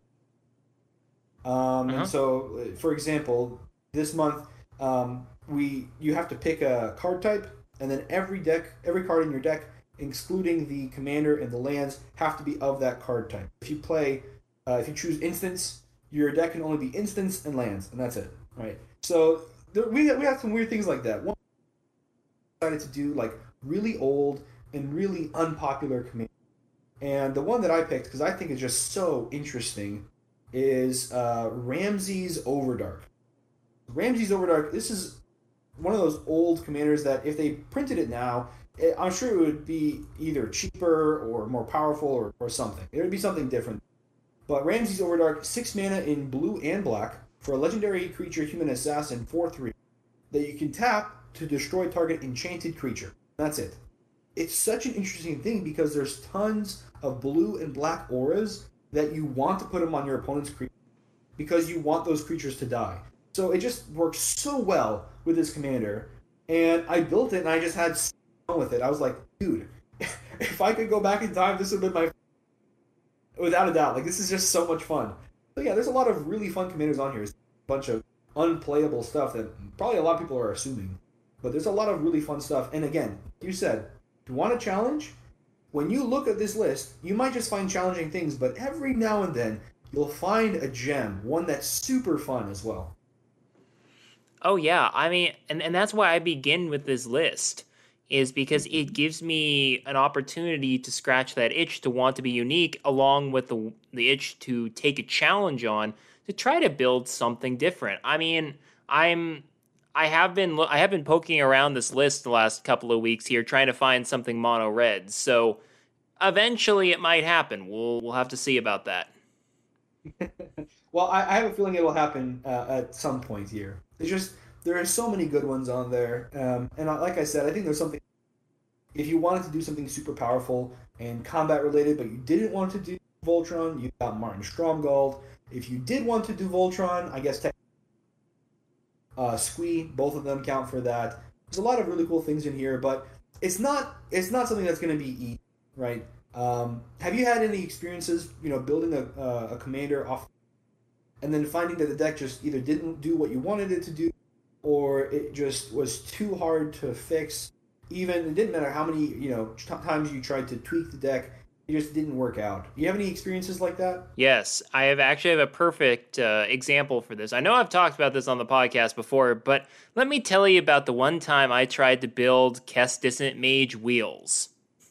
Um, Uh and huh. so, uh, for example, this month um, we you have to pick a card type, and then every deck, every card in your deck, excluding the commander and the lands, have to be of that card type. If you play, uh, if you choose instants, your deck can only be instants and lands, and that's it. Right. So there, we we have some weird things like that. One decided to do like really old and really unpopular command, and the one that I picked because I think is just so interesting is uh, Ramses Overdark. Ramses Overdark. This is one of those old commanders that if they printed it now, it, I'm sure it would be either cheaper or more powerful or, or something. It would be something different. But Ramses Overdark, six mana in blue and black for a legendary creature, human assassin, four three, that you can tap to destroy target enchanted creature. That's it. It's such an interesting thing because there's tons of blue and black auras that you want to put them on your opponent's creature because you want those creatures to die. So it just works so well with this commander. And I built it and I just had so much fun with it. I was like, dude, if I could go back in time, this would have been my without a doubt. Like this is just so much fun. So yeah, there's a lot of really fun commanders on here. It's a bunch of unplayable stuff that probably a lot of people are assuming. But there's a lot of really fun stuff. And again, you said, if you want a challenge, when you look at this list, you might just find challenging things, but every now and then you'll find a gem, one that's super fun as well. Oh yeah, I mean, and, and that's why I begin with this list, is because it gives me an opportunity to scratch that itch to want to be unique, along with the the itch to take a challenge on to try to build something different. I mean, I'm I have been I have been poking around this list the last couple of weeks here, trying to find something mono red. So eventually, it might happen. We'll we'll have to see about that. Well, I, I have a feeling it will happen uh, at some point here. There's just there are so many good ones on there, um, and I, like I said, I think there's something. If you wanted to do something super powerful and combat related, but you didn't want to do Voltron, you got Martin Stromgold. If you did want to do Voltron, I guess tech, uh, Squee, both of them count for that. There's a lot of really cool things in here, but it's not it's not something that's going to be easy, right? Um, have you had any experiences, you know, building a, uh, a commander off and then finding that the deck just either didn't do what you wanted it to do, or it just was too hard to fix. Even it didn't matter how many you know t- times you tried to tweak the deck, it just didn't work out. Do you have any experiences like that? Yes, I have actually have a perfect uh, example for this. I know I've talked about this on the podcast before, but let me tell you about the one time I tried to build Kestisant Mage wheels.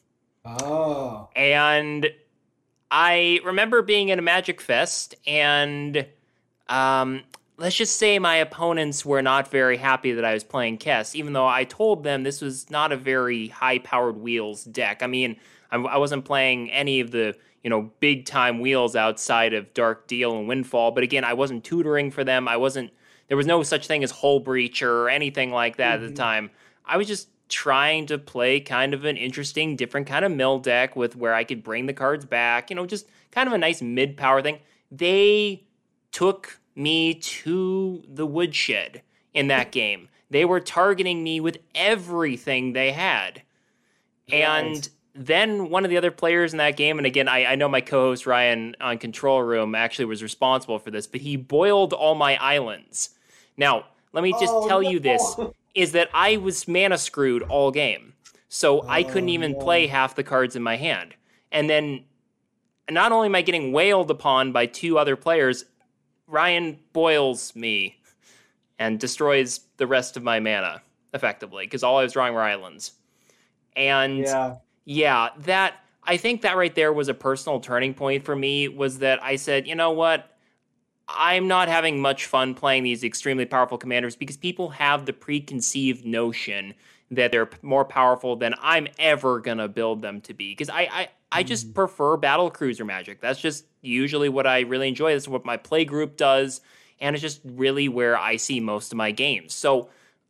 Oh, And I remember being in a Magic Fest, and um, let's just say my opponents were not very happy that I was playing Kess, even though I told them this was not a very high-powered wheels deck. I mean, I, I wasn't playing any of the, you know, big-time wheels outside of Dark Deal and Windfall, but again, I wasn't tutoring for them. I wasn't, there was no such thing as Hull Breacher or anything like that mm-hmm. at the time. I was just trying to play kind of an interesting, different kind of mill deck with where I could bring the cards back, you know, just kind of a nice mid-power thing. They took me to the woodshed in that game. They were targeting me with everything they had. Right. And then one of the other players in that game, and again, I, I know my co-host Ryan on Control Room actually was responsible for this, but he boiled all my islands. Now, let me just oh, tell no. you this, is that I was mana screwed all game. So oh, I couldn't even no. play half the cards in my hand. And then not only am I getting wailed upon by two other players, Ryan boils me and destroys the rest of my mana, effectively, because all I was drawing were islands. And yeah. yeah, that I think that right there was a personal turning point for me, was that I said, you know what? I'm not having much fun playing these extremely powerful commanders because people have the preconceived notion that they're more powerful than I'm ever going to build them to be. Because I, I, I just mm. prefer battle cruiser magic. That's just usually what I really enjoy. That's what my play group does. And it's just really where I see most of my games. So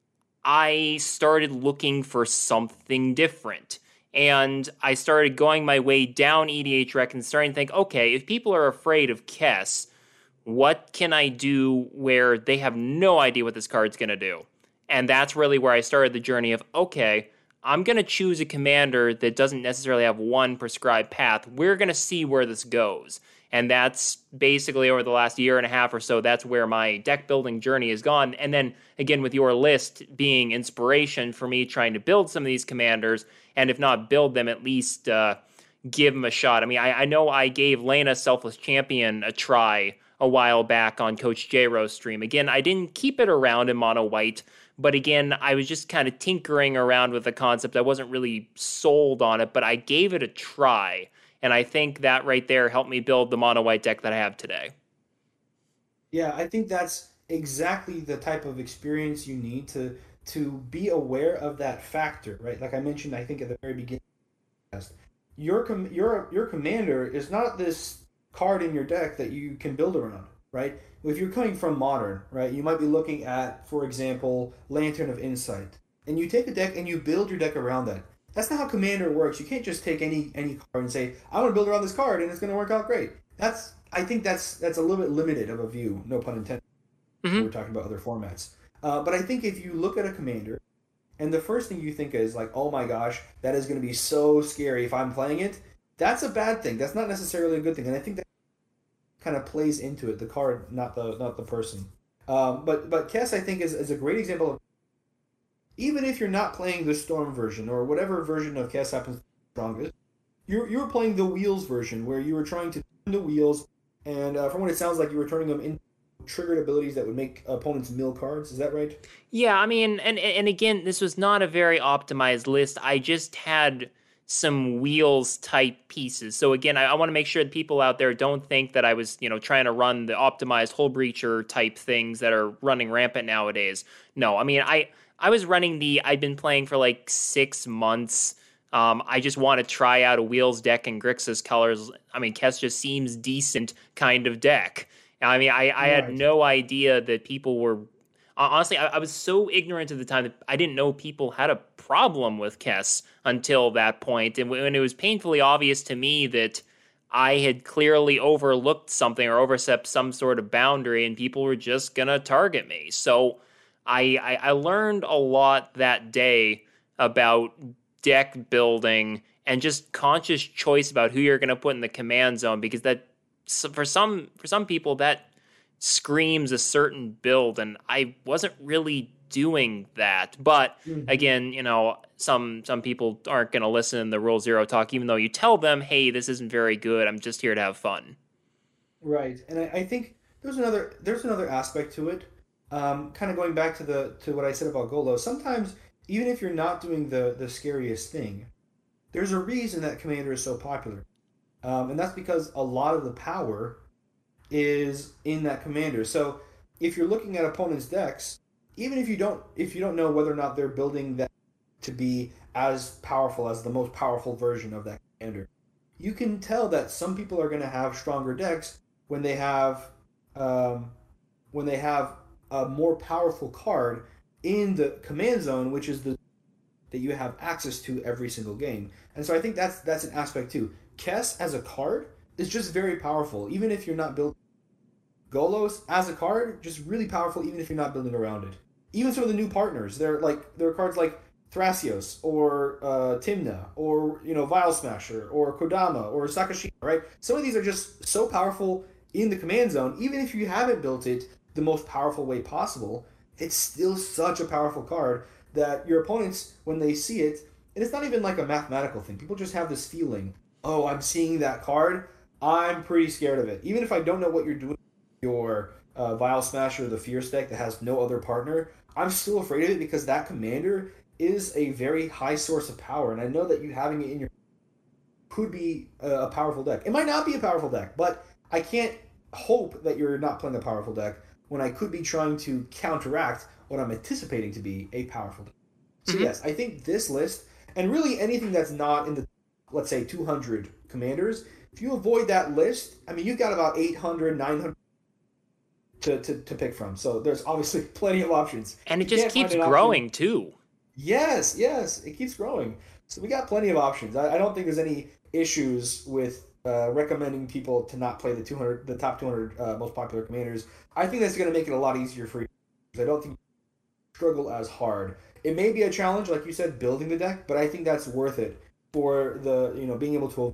I started looking for something different. And I started going my way down E D H Rec and starting to think, okay, if people are afraid of Kess, what can I do where they have no idea what this card's going to do? And that's really where I started the journey of, okay, I'm going to choose a commander that doesn't necessarily have one prescribed path. We're going to see where this goes. And that's basically over the last year and a half or so, that's where my deck building journey has gone. And then, again, with your list being inspiration for me trying to build some of these commanders, and if not build them, at least uh, give them a shot. I mean, I, I know I gave Lena Selfless Champion a try a while back on Coach J-Ro's stream. Again, I didn't keep it around in mono white, but again, I was just kind of tinkering around with the concept. I wasn't really sold on it, but I gave it a try. And I think that right there helped me build the mono white deck that I have today. Yeah, I think that's exactly the type of experience you need to to be aware of that factor, right? Like I mentioned, I think at the very beginning, your com- your your commander is not this card in your deck that you can build around, right? If you're coming from Modern, right, you might be looking at, for example, Lantern of Insight, and you take a deck and you build your deck around that. That's not how Commander works. You can't just take any any card and say, I want to build around this card and it's going to work out great. That's I think that's that's a little bit limited of a view, no pun intended. Mm-hmm. We're talking about other formats. Uh, but I think if you look at a Commander, and the first thing you think is like, oh my gosh, that is going to be so scary if I'm playing it, that's a bad thing. That's not necessarily a good thing. And I think that kind of plays into it, the card, not the not the person. Um, but but Kess, I think, is, is a great example of, even if you're not playing the Storm version or whatever version of Kess happens to be strongest, you're you're playing the Wheels version where you were trying to turn the wheels, and uh, from what it sounds like, you were turning them into triggered abilities that would make opponents mill cards. Is that right? Yeah, I mean, and and again, this was not a very optimized list. I just had some wheels type pieces. So again, I, I want to make sure that people out there don't think that I was, you know, trying to run the optimized Hull Breacher type things that are running rampant nowadays. No, I mean, I, I was running the, I've been playing for like six months. Um, I just want to try out a wheels deck in Grixis colors. I mean, Kess just seems decent kind of deck. I mean, I, I had no idea that people were, honestly, I, I was so ignorant at the time that I didn't know people had a problem with Kess until that point. And when it was painfully obvious to me that I had clearly overlooked something or overstepped some sort of boundary and people were just going to target me. So I, I, I learned a lot that day about deck building and just conscious choice about who you're going to put in the command zone, because that for some for some people that screams a certain build, and I wasn't really doing that. But mm-hmm. again, you know, some some people aren't going to listen to the Rule Zero talk, even though you tell them, hey, this isn't very good, I'm just here to have fun. Right. And I, I think there's another there's another aspect to it. Um, kind of going back to the to what I said about Golo, sometimes even if you're not doing the the scariest thing, there's a reason that Commander is so popular. Um, and that's because a lot of the power is in that commander. So if you're looking at opponents' decks, even if you don't if you don't know whether or not they're building that to be as powerful as the most powerful version of that commander, you can tell that some people are going to have stronger decks when they have um, when they have a more powerful card in the command zone, which is the that you have access to every single game. And so I think that's that's an aspect too. Kess as a card is just very powerful, even if you're not building. Golos as a card, just really powerful, even if you're not building around it. Even some of the new partners, they're like there are cards like Thrasios or uh, Timna or you know Vile Smasher or Kodama or Sakashima, right? Some of these are just so powerful in the command zone, even if you haven't built it the most powerful way possible, it's still such a powerful card that your opponents, when they see it, and it's not even like a mathematical thing. People just have this feeling, oh, I'm seeing that card, I'm pretty scared of it. Even if I don't know what you're doing, your uh, Vile Smasher, the Fierce deck that has no other partner, I'm still afraid of it because that commander is a very high source of power, and I know that you having it in your could be a powerful deck. It might not be a powerful deck, but I can't hope that you're not playing a powerful deck when I could be trying to counteract what I'm anticipating to be a powerful deck. So mm-hmm. yes, I think this list, and really anything that's not in the, let's say, two hundred commanders, if you avoid that list, I mean, you've got about eight hundred, nine hundred to, to, to pick from. So there's obviously plenty of options. And it just keeps growing, option. too. Yes, yes, it keeps growing. So we got plenty of options. I, I don't think there's any issues with uh, recommending people to not play the two hundred, the top two hundred uh, most popular commanders. I think that's going to make it a lot easier for you. I don't think you struggle as hard. It may be a challenge, like you said, building the deck, but I think that's worth it for the you know being able to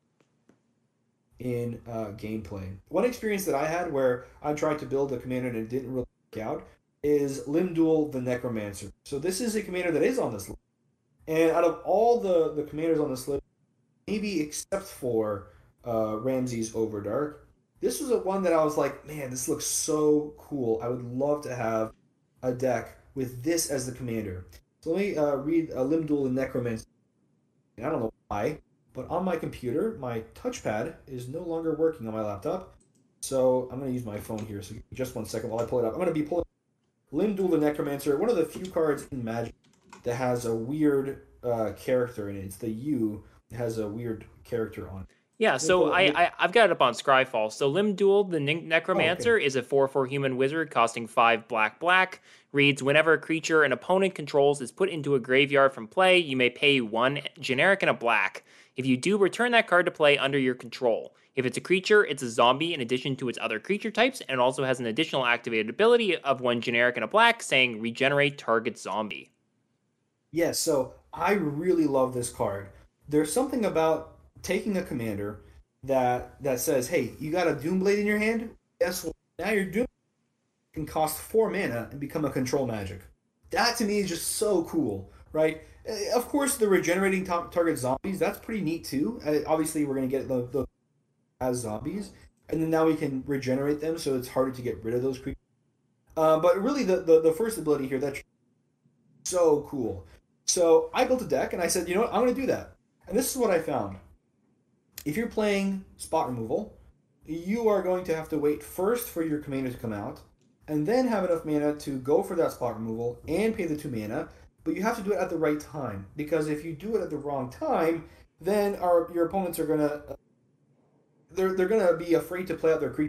in uh, gameplay. One experience that I had where I tried to build a commander and it didn't really work out is Lim-Dûl the Necromancer. So this is a commander that is on this list. And out of all the, the commanders on this list, maybe except for uh, Ramses Overdark, this was a one that I was like, man, this looks so cool. I would love to have a deck with this as the commander. So let me uh, read uh, Lim-Dûl the Necromancer. I don't know why, but on my computer, my touchpad is no longer working on my laptop. So I'm going to use my phone here. So just one second while I pull it up. I'm going to be pulling Lim-Dûl the Necromancer, one of the few cards in Magic that has a weird uh, character in it. It's the U that has a weird character on it. Yeah, so I, I, I've got it up on Scryfall. So Lim-Dûl the ne- Necromancer oh, okay. is a four four human wizard costing five black black. Reads, whenever a creature an opponent controls is put into a graveyard from play, you may pay one generic and a black. If you do, return that card to play under your control. If it's a creature, it's a zombie in addition to its other creature types, and also has an additional activated ability of one generic and a black, saying regenerate target zombie. Yes, so I really love this card. There's something about taking a commander that that says, hey, you got a Doomblade in your hand? Guess what? Now your Doomblade can cost four mana and become a control magic. That to me is just so cool, right? Of course, the regenerating top target zombies, that's pretty neat too. Uh, obviously, we're going to get the, the as zombies, and then now we can regenerate them, so it's harder to get rid of those creatures. Uh, but really, the, the, the first ability here, that's so cool. So I built a deck, and I said, you know what, I'm going to do that. And this is what I found. If you're playing spot removal, you are going to have to wait first for your commander to come out, and then have enough mana to go for that spot removal and pay the two mana, but you have to do it at the right time, because if you do it at the wrong time, then our your opponents are going to uh, they're they're going to be afraid to play out their creatures,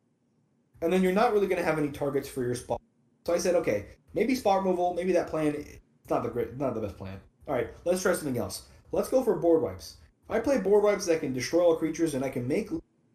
and then you're not really going to have any targets for your spot. So I said, okay, maybe spot removal, maybe that plan, it's not the great, not the best plan. All right, let's try something else. Let's go for board wipes. I play board wipes that can destroy all creatures, and I can make,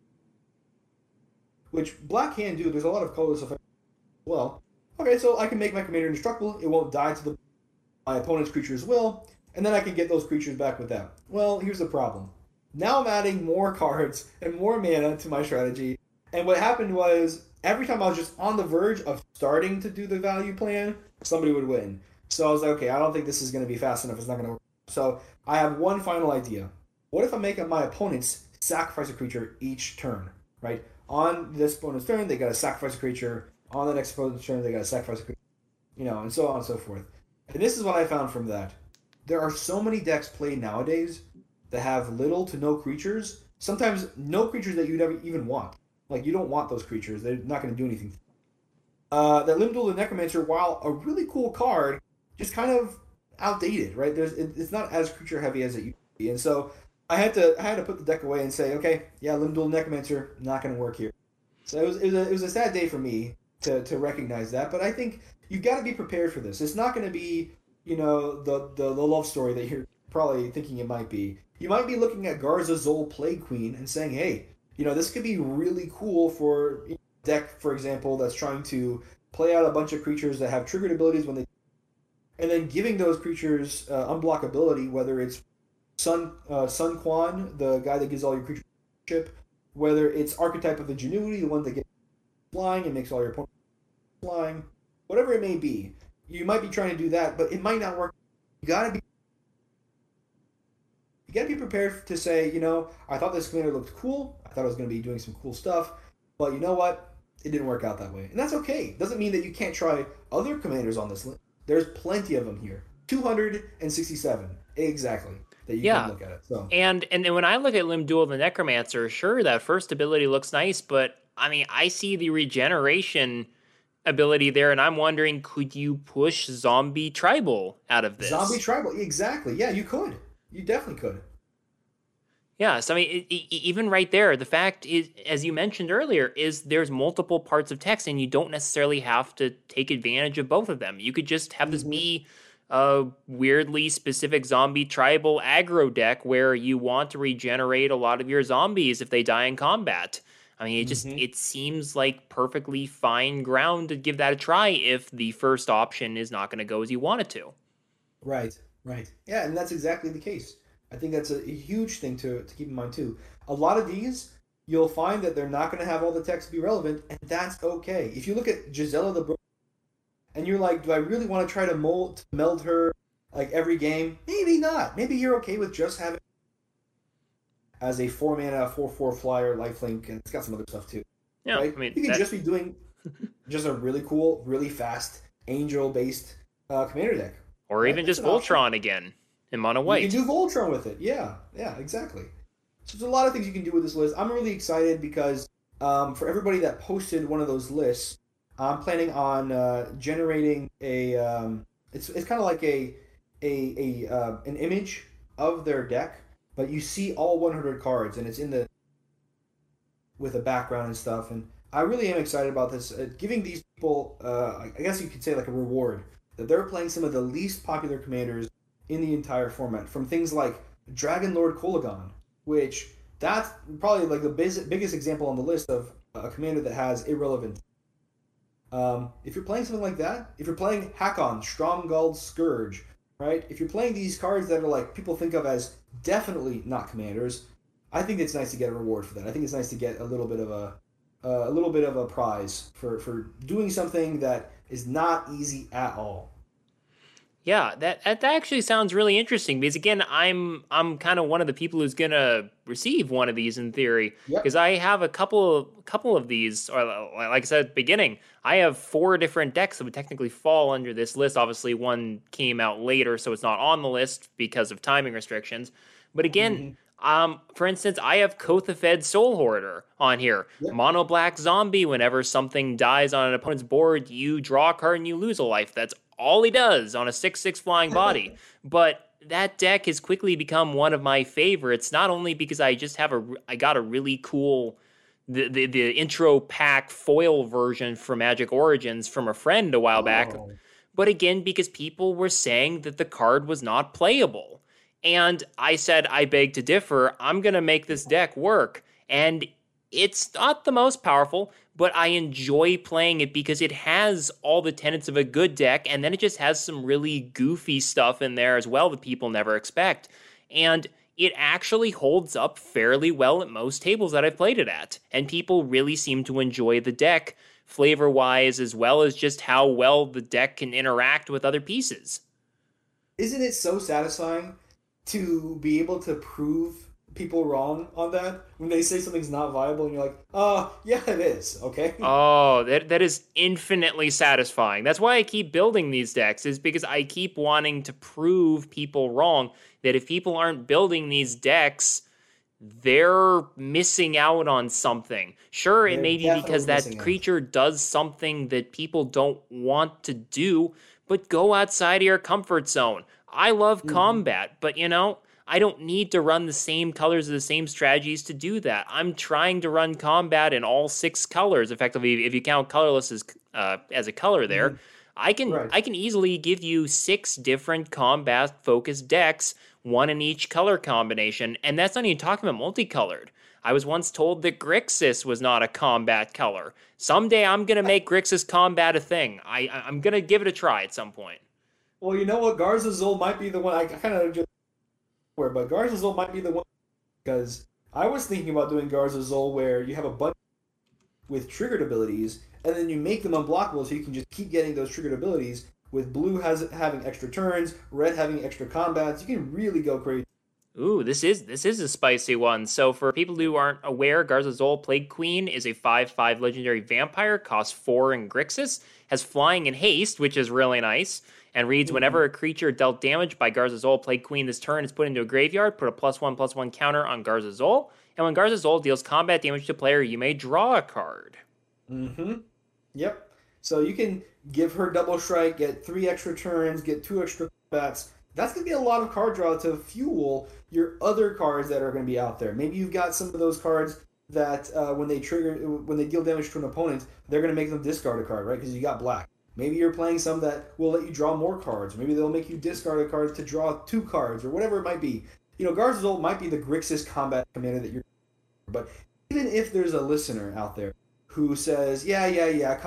which black can do. There's a lot of colorless effects as well. Okay, so I can make my commander indestructible. It won't die to the my opponent's creatures will, and then I can get those creatures back with that. Well, here's the problem. Now I'm adding more cards and more mana to my strategy, and what happened was every time I was just on the verge of starting to do the value plan, somebody would win. So I was like, okay, I don't think this is going to be fast enough. It's not going to work. So I have one final idea. What if I make my opponents sacrifice a creature each turn, right? On this opponent's turn, they got to sacrifice a creature. On the next opponent's turn, they got to sacrifice a creature. You know, and so on and so forth. And this is what I found from that. There are so many decks played nowadays that have little to no creatures. Sometimes no creatures that you never even want. Like, you don't want those creatures. They're not going to do anything. uh, that Limdul the Necromancer, while a really cool card, just kind of outdated, right? There's it, it's not as creature heavy as it used to be, and so I had to I had to put the deck away and say, okay, yeah, Limdul Necromancer not going to work here. So it was it was, a, it was a sad day for me to to recognize that, but I think you've got to be prepared for this. It's not going to be you know the, the the love story that you're probably thinking it might be. You might be looking at Garza Zol Plague Queen and saying, hey, you know this could be really cool for a deck, for example, that's trying to play out a bunch of creatures that have triggered abilities when they and then giving those creatures uh, unblockability, whether it's Sun uh, Sun Quan, the guy that gives all your creatures chip, whether it's Archetype of Ingenuity, the one that gets flying and makes all your opponents flying, whatever it may be, you might be trying to do that, but it might not work. You gotta be you gotta be prepared to say, you know, I thought this commander looked cool. I thought I was going to be doing some cool stuff, but you know what? It didn't work out that way, and that's okay. Doesn't mean that you can't try other commanders on this list. There's plenty of them here. two hundred sixty-seven exactly. That you yeah. can look at it. So and and when I look at Limdul the Necromancer, sure, that first ability looks nice, but I mean, I see the regeneration ability there, and I'm wondering, could you push Zombie Tribal out of this? Zombie Tribal, exactly. Yeah, you could. You definitely could. Yeah, so I mean, it, it, even right there, the fact is, as you mentioned earlier, is there's multiple parts of text, and you don't necessarily have to take advantage of both of them. You could just have mm-hmm. this be a weirdly specific zombie tribal aggro deck where you want to regenerate a lot of your zombies if they die in combat. I mean, it just mm-hmm. it seems like perfectly fine ground to give that a try if the first option is not going to go as you want it to. Right, right. Yeah, and that's exactly the case. I think that's a, a huge thing to, to keep in mind, too. A lot of these, you'll find that they're not going to have all the text be relevant, and that's okay. If you look at Gisela the Bro- and you're like, do I really want to try to mold, meld her like every game? Maybe not. Maybe you're okay with just having as a four mana, four four flyer, lifelink, and it's got some other stuff too. Yeah, right? I mean, you can that... just be doing just a really cool, really fast angel-based uh, commander deck, or right? even That's just Voltron option. Again in mono white. You can do Voltron with it. Yeah, yeah, exactly. So there's a lot of things you can do with this list. I'm really excited because um, for everybody that posted one of those lists, I'm planning on uh, generating a. Um, it's it's kind of like a a a uh, an image of their deck, but you see all one hundred cards, and it's in the with a background and stuff. And I really am excited about this. Uh, giving these people, uh, I guess you could say, like a reward that they're playing some of the least popular commanders in the entire format, from things like Dragon Lord Kolaghan, which that's probably like the biz- biggest example on the list of a commander that has irrelevant. Um, if you're playing something like that, if you're playing Hakon, Stromgald Scourge, right? If you're playing these cards that are like people think of as definitely not commanders, I think it's nice to get a reward for that. I think it's nice to get a little bit of a uh, a little bit of a prize for, for doing something that is not easy at all. Yeah, that that actually sounds really interesting because again, I'm I'm kind of one of the people who's gonna receive one of these in theory because yep. I have a couple of couple of these, or like I said at the beginning, I have four different decks that would technically fall under this list. Obviously, one came out later, so it's not on the list because of timing restrictions. But again, mm-hmm. um, for instance, I have Kothafed Soul Hoarder on here, yep. mono black zombie. Whenever something dies on an opponent's board, you draw a card and you lose a life. That's all he does on a six six flying body. But that deck has quickly become one of my favorites, not only because I just have a, I got a really cool, the, the, the intro pack foil version for Magic Origins from a friend a while oh. back, but again, because people were saying that the card was not playable. And I said, I beg to differ, I'm going to make this deck work. And it's not the most powerful, but I enjoy playing it because it has all the tenets of a good deck, and then it just has some really goofy stuff in there as well that people never expect. And it actually holds up fairly well at most tables that I've played it at, and people really seem to enjoy the deck flavor-wise as well as just how well the deck can interact with other pieces. Isn't it so satisfying to be able to prove people wrong on that when they say something's not viable and you're like, oh yeah, it is. Okay. Oh, that that is infinitely satisfying. That's why I keep building these decks, is because I keep wanting to prove people wrong, that if people aren't building these decks, they're missing out on something. Sure, it They're may be because definitely that missing out. creature does something that people don't want to do, but go outside of your comfort zone. I love Mhm. combat, but you know, I don't need to run the same colors or the same strategies to do that. I'm trying to run combat in all six colors, effectively, if you count colorless as uh, as a color there. Mhm. I can Right. I can easily give you six different combat focused decks, one in each color combination, and that's not even talking about multicolored. I was once told that Grixis was not a combat color. Someday I'm gonna make Grixis combat a thing. I I- I'm gonna give it a try at some point. Well, you know what? Garza Zol might be the one. I kind of just where, but Garza Zol might be the one because I was thinking about doing Garza Zol where you have a bunch with triggered abilities, and then you make them unblockable so you can just keep getting those triggered abilities. With blue has having extra turns, red having extra combats, you can really go crazy. Ooh, this is this is a spicy one. So for people who aren't aware, Garzazol Plague Queen is a five five legendary vampire, costs four in Grixis, has flying and haste, which is really nice, and reads whenever a creature dealt damage by Garzazol Plague Queen this turn is put into a graveyard, put a plus one plus one counter on Garzazol, and when Garzazol deals combat damage to player, you may draw a card. Mm-hmm. Yep. So you can give her double strike, get three extra turns, get two extra combats. That's going to be a lot of card draw to fuel your other cards that are going to be out there. Maybe you've got some of those cards that uh, when they trigger, when they deal damage to an opponent, they're going to make them discard a card, right? Because you got black. Maybe you're playing some that will let you draw more cards. Maybe they'll make you discard a card to draw two cards or whatever it might be. You know, Garzazol might be the Grixis combat commander that you're. But even if there's a listener out there who says, "Yeah, yeah, yeah,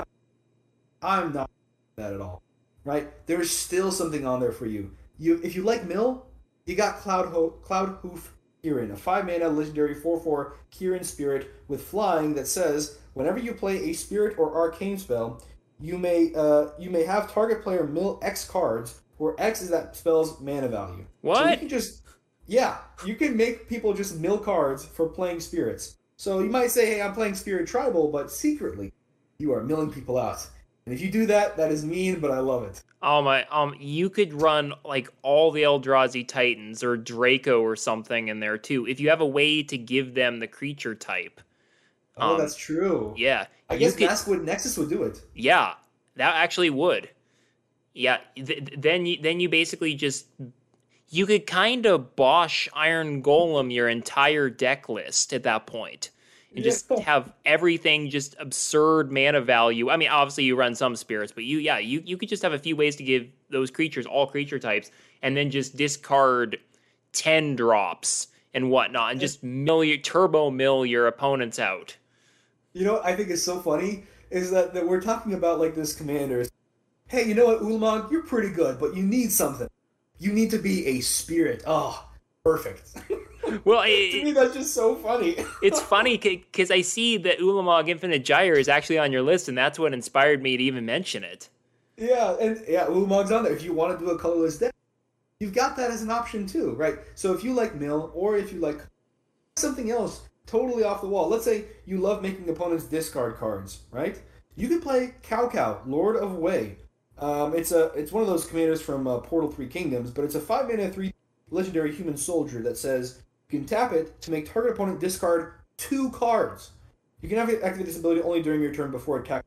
I'm not that at all," right? There's still something on there for you. You, if you like Mill, you got Cloud Ho- Cloud Hoof Kieran, a five mana legendary four four Kieran spirit with flying that says whenever you play a spirit or arcane spell, you may uh, you may have target player mill X cards, where X is that spell's mana value. What? So you can just yeah, you can make people just mill cards for playing spirits. So you might say, "Hey, I'm playing Spirit Tribal," but secretly you are milling people out. And if you do that, that is mean, but I love it. Oh my, um, you could run like all the Eldrazi Titans or Draco or something in there too, if you have a way to give them the creature type. Oh, Um, that's true. Yeah, I you guess could- Maskwood Nexus would do it. Yeah, that actually would. Yeah, th- then you then you basically just you could kind of Bosch Iron Golem your entire deck list at that point. And just Yeah. have everything just absurd mana value. I mean, obviously you run some spirits, but you yeah, you, you could just have a few ways to give those creatures all creature types and then just discard ten drops and whatnot and just mill your turbo mill your opponents out. You know what I think is so funny is that, that we're talking about like this commanders. Hey, you know what, Ulamog, you're pretty good, but you need something. You need to be a spirit. Oh, perfect. Well, To me, it, that's just so funny. it's funny because I see that Ulamog Infinite Gyre is actually on your list, and that's what inspired me to even mention it. Yeah, and yeah, Ulamog's on there. If you want to do a colorless deck, you've got that as an option too, right? So if you like mill, or if you like something else totally off the wall, let's say you love making opponents discard cards, right? You can play Cow Cow, Lord of Way. Um, it's a it's one of those commanders from uh, Portal Three Kingdoms, but it's a five mana three legendary human soldier that says you can tap it to make target opponent discard two cards. You can activate this ability only during your turn before attack.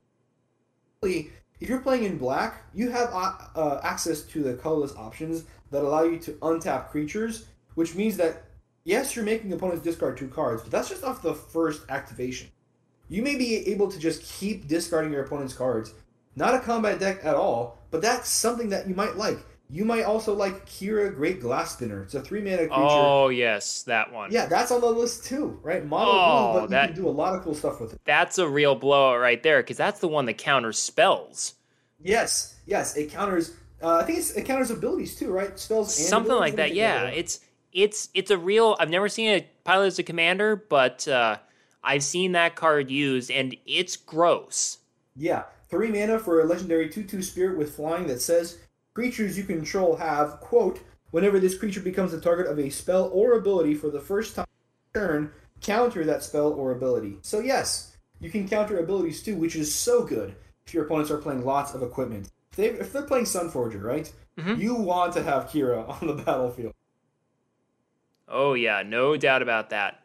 If you're playing in black, you have uh, uh, access to the colorless options that allow you to untap creatures, which means that, yes, you're making opponents discard two cards, but that's just off the first activation. You may be able to just keep discarding your opponent's cards. Not a combat deck at all, but that's something that you might like. You might also like Kira Great Glass Spinner. It's a three mana creature. Oh, yes, that one. Yeah, that's on the list too, right? Mono Oh, blue, but that- you can do a lot of cool stuff with it. That's a real blowout right there, because that's the one that counters spells. Yes, yes, it counters. Uh, I think it's, it counters abilities too, right? Spells and Something abilities? like Let that, me take a yeah. look. It's it's it's a real. I've never seen a pilot as a commander, but uh, I've seen that card used, and it's gross. Yeah, three mana for a legendary two two spirit with flying that says creatures you control have, quote, whenever this creature becomes the target of a spell or ability for the first time turn, counter that spell or ability. So yes, you can counter abilities too, which is so good if your opponents are playing lots of equipment. If, they, if they're playing Sunforger, right, Mhm. you want to have Kira on the battlefield. Oh yeah, no doubt about that.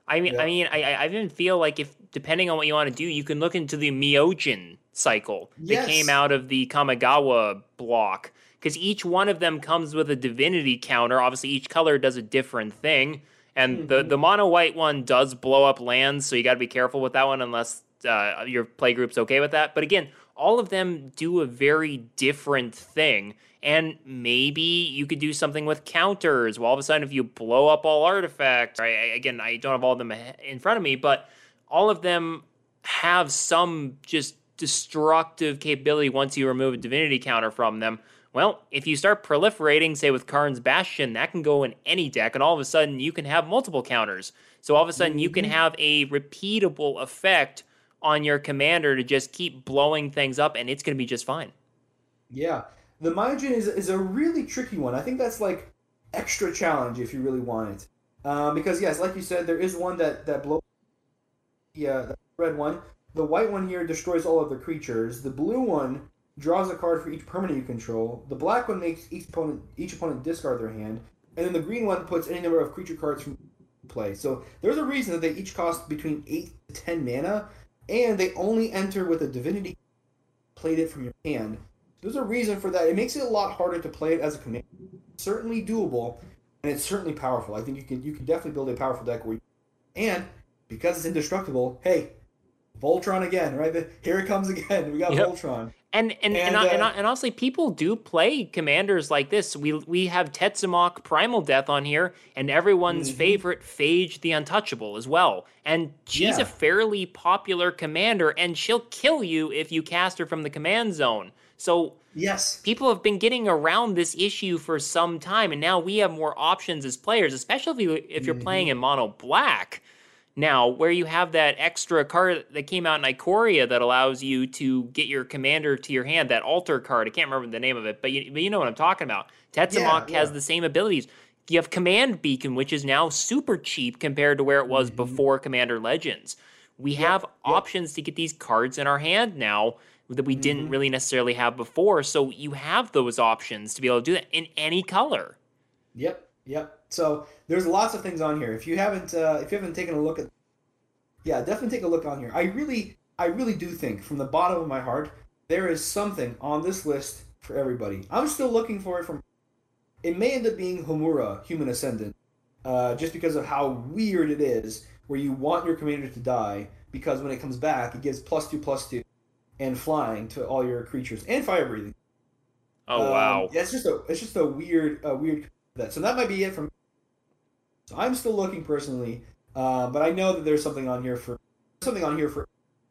I mean, Yeah. I mean, I, I even feel like if depending on what you want to do, you can look into the Myojin cycle that came Yes. out of the Kamigawa block, because each one of them comes with a divinity counter. Obviously, each color does a different thing, and the Hmm. the mono white one does blow up lands, so you got to be careful with that one unless uh, your play group's okay with that. But again, all of them do a very different thing. And maybe you could do something with counters. Well, all of a sudden, if you blow up all artifacts, right? Again, I don't have all of them in front of me, but all of them have some just destructive capability once you remove a divinity counter from them. Well, if you start proliferating, say with Karn's Bastion, that can go in any deck, and all of a sudden you can have multiple counters. So all of a sudden you can Hmm. have a repeatable effect on your commander to just keep blowing things up, and it's going to be just fine. Yeah. The Myojin is is a really tricky one. I think that's like extra challenge if you really want it. Um, because yes, like you said, there is one that that blows. Yeah, the red one. The white one here destroys all of the creatures. The blue one draws a card for each permanent you control. The black one makes each opponent each opponent discard their hand, and then the green one puts any number of creature cards from play. So there's a reason that they each cost between eight to ten mana, and they only enter with a divinity played it from your hand. There's a reason for that. It makes it a lot harder to play it as a command. It's certainly doable, and it's certainly powerful. I think you can you can definitely build a powerful deck where you, and because it's indestructible, hey, Voltron again, right? Here it comes again. We got Yep. Voltron. And and and, And uh, and, uh, uh, and honestly, people do play commanders like this. We we have Tetzimok Primal Death on here, and everyone's mhm. favorite Phage the Untouchable as well. And she's Yeah. a fairly popular commander, and she'll kill you if you cast her from the command zone. So Yes. people have been getting around this issue for some time, and now we have more options as players, especially if, you, if you're playing Mhm. in mono black. Now, where you have that extra card that came out in Ikoria that allows you to get your commander to your hand, that altar card, I can't remember the name of it, but you, but you know what I'm talking about. Yeah, Tetzimok has yeah. the same abilities. You have Command Beacon, which is now super cheap compared to where it was Mhm. before Commander Legends. We have Yep. Yep. options to get these cards in our hand now that we didn't Mhm. really necessarily have before, so you have those options to be able to do that in any color. Yep. Yep. So there's lots of things on here. If you haven't uh, if you haven't taken a look at, yeah, definitely take a look on here. I really I really do think from the bottom of my heart there is something on this list for everybody. I'm still looking for it from. It may end up being Homura, Human Ascendant, uh, just because of how weird it is, where you want your commander to die because when it comes back, it gives plus two plus two and flying to all your creatures and fire breathing. Oh, Um, wow. yeah, it's just a it's just a weird a weird that. So that might be it from. So I'm still looking personally, uh, but I know that there's something on here for something on here for.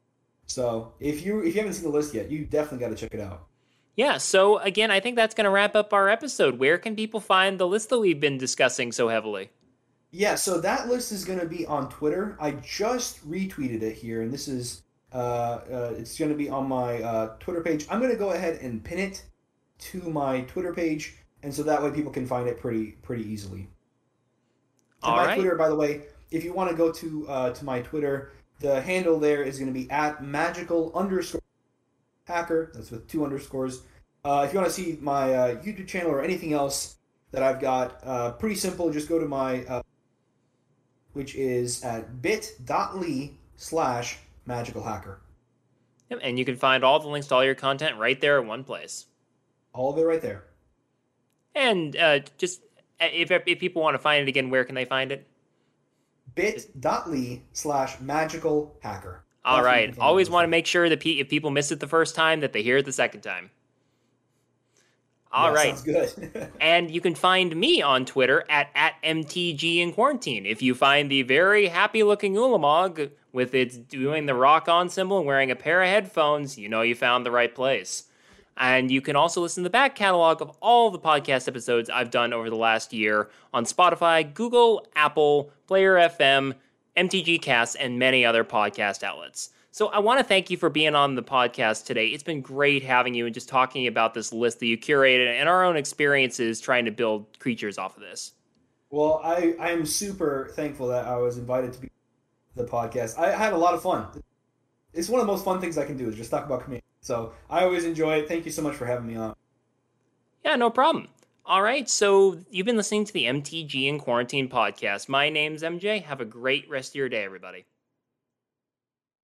So if you if you haven't seen the list yet, you definitely got to check it out. Yeah, so again, I think that's going to wrap up our episode. Where can people find the list that we've been discussing so heavily? Yeah, so that list is going to be on Twitter. I just retweeted it here, and this is uh, uh, it's going to be on my uh, Twitter page. I'm going to go ahead and pin it to my Twitter page, and so that way people can find it pretty pretty easily. And All my right. Twitter, by the way, if you want to go to uh, to my Twitter, the handle there is going to be at magical underscore hacker. That's with two underscores. Uh, if you want to see my uh, YouTube channel or anything else that I've got, uh, pretty simple. Just go to my, uh, which is at bit.ly slash magical hacker. Yep, and you can find all the links to all your content right there in one place. All of it right there. And uh, just uh, if, if people want to find it again, where can they find it? bit.ly slash magical hacker. All That's where you right. can find Always those want to things. make sure that pe- if people miss it the first time, that they hear it the second time. All Yeah, right. sounds good. And you can find me on Twitter at, at M T G in Quarantine. If you find the very happy looking Ulamog with its doing the rock on symbol and wearing a pair of headphones, you know you found the right place. And you can also listen to the back catalog of all the podcast episodes I've done over the last year on Spotify, Google, Apple, Player F M, M T G Cast, and many other podcast outlets. So I want to thank you for being on the podcast today. It's been great having you and just talking about this list that you curated and our own experiences trying to build creatures off of this. Well, I, I am super thankful that I was invited to be on the podcast. I had a lot of fun. It's one of the most fun things I can do is just talk about command. So I always enjoy it. Thank you so much for having me on. Yeah, no problem. All right, so you've been listening to the M T G in Quarantine podcast. My name's M J. Have a great rest of your day, everybody.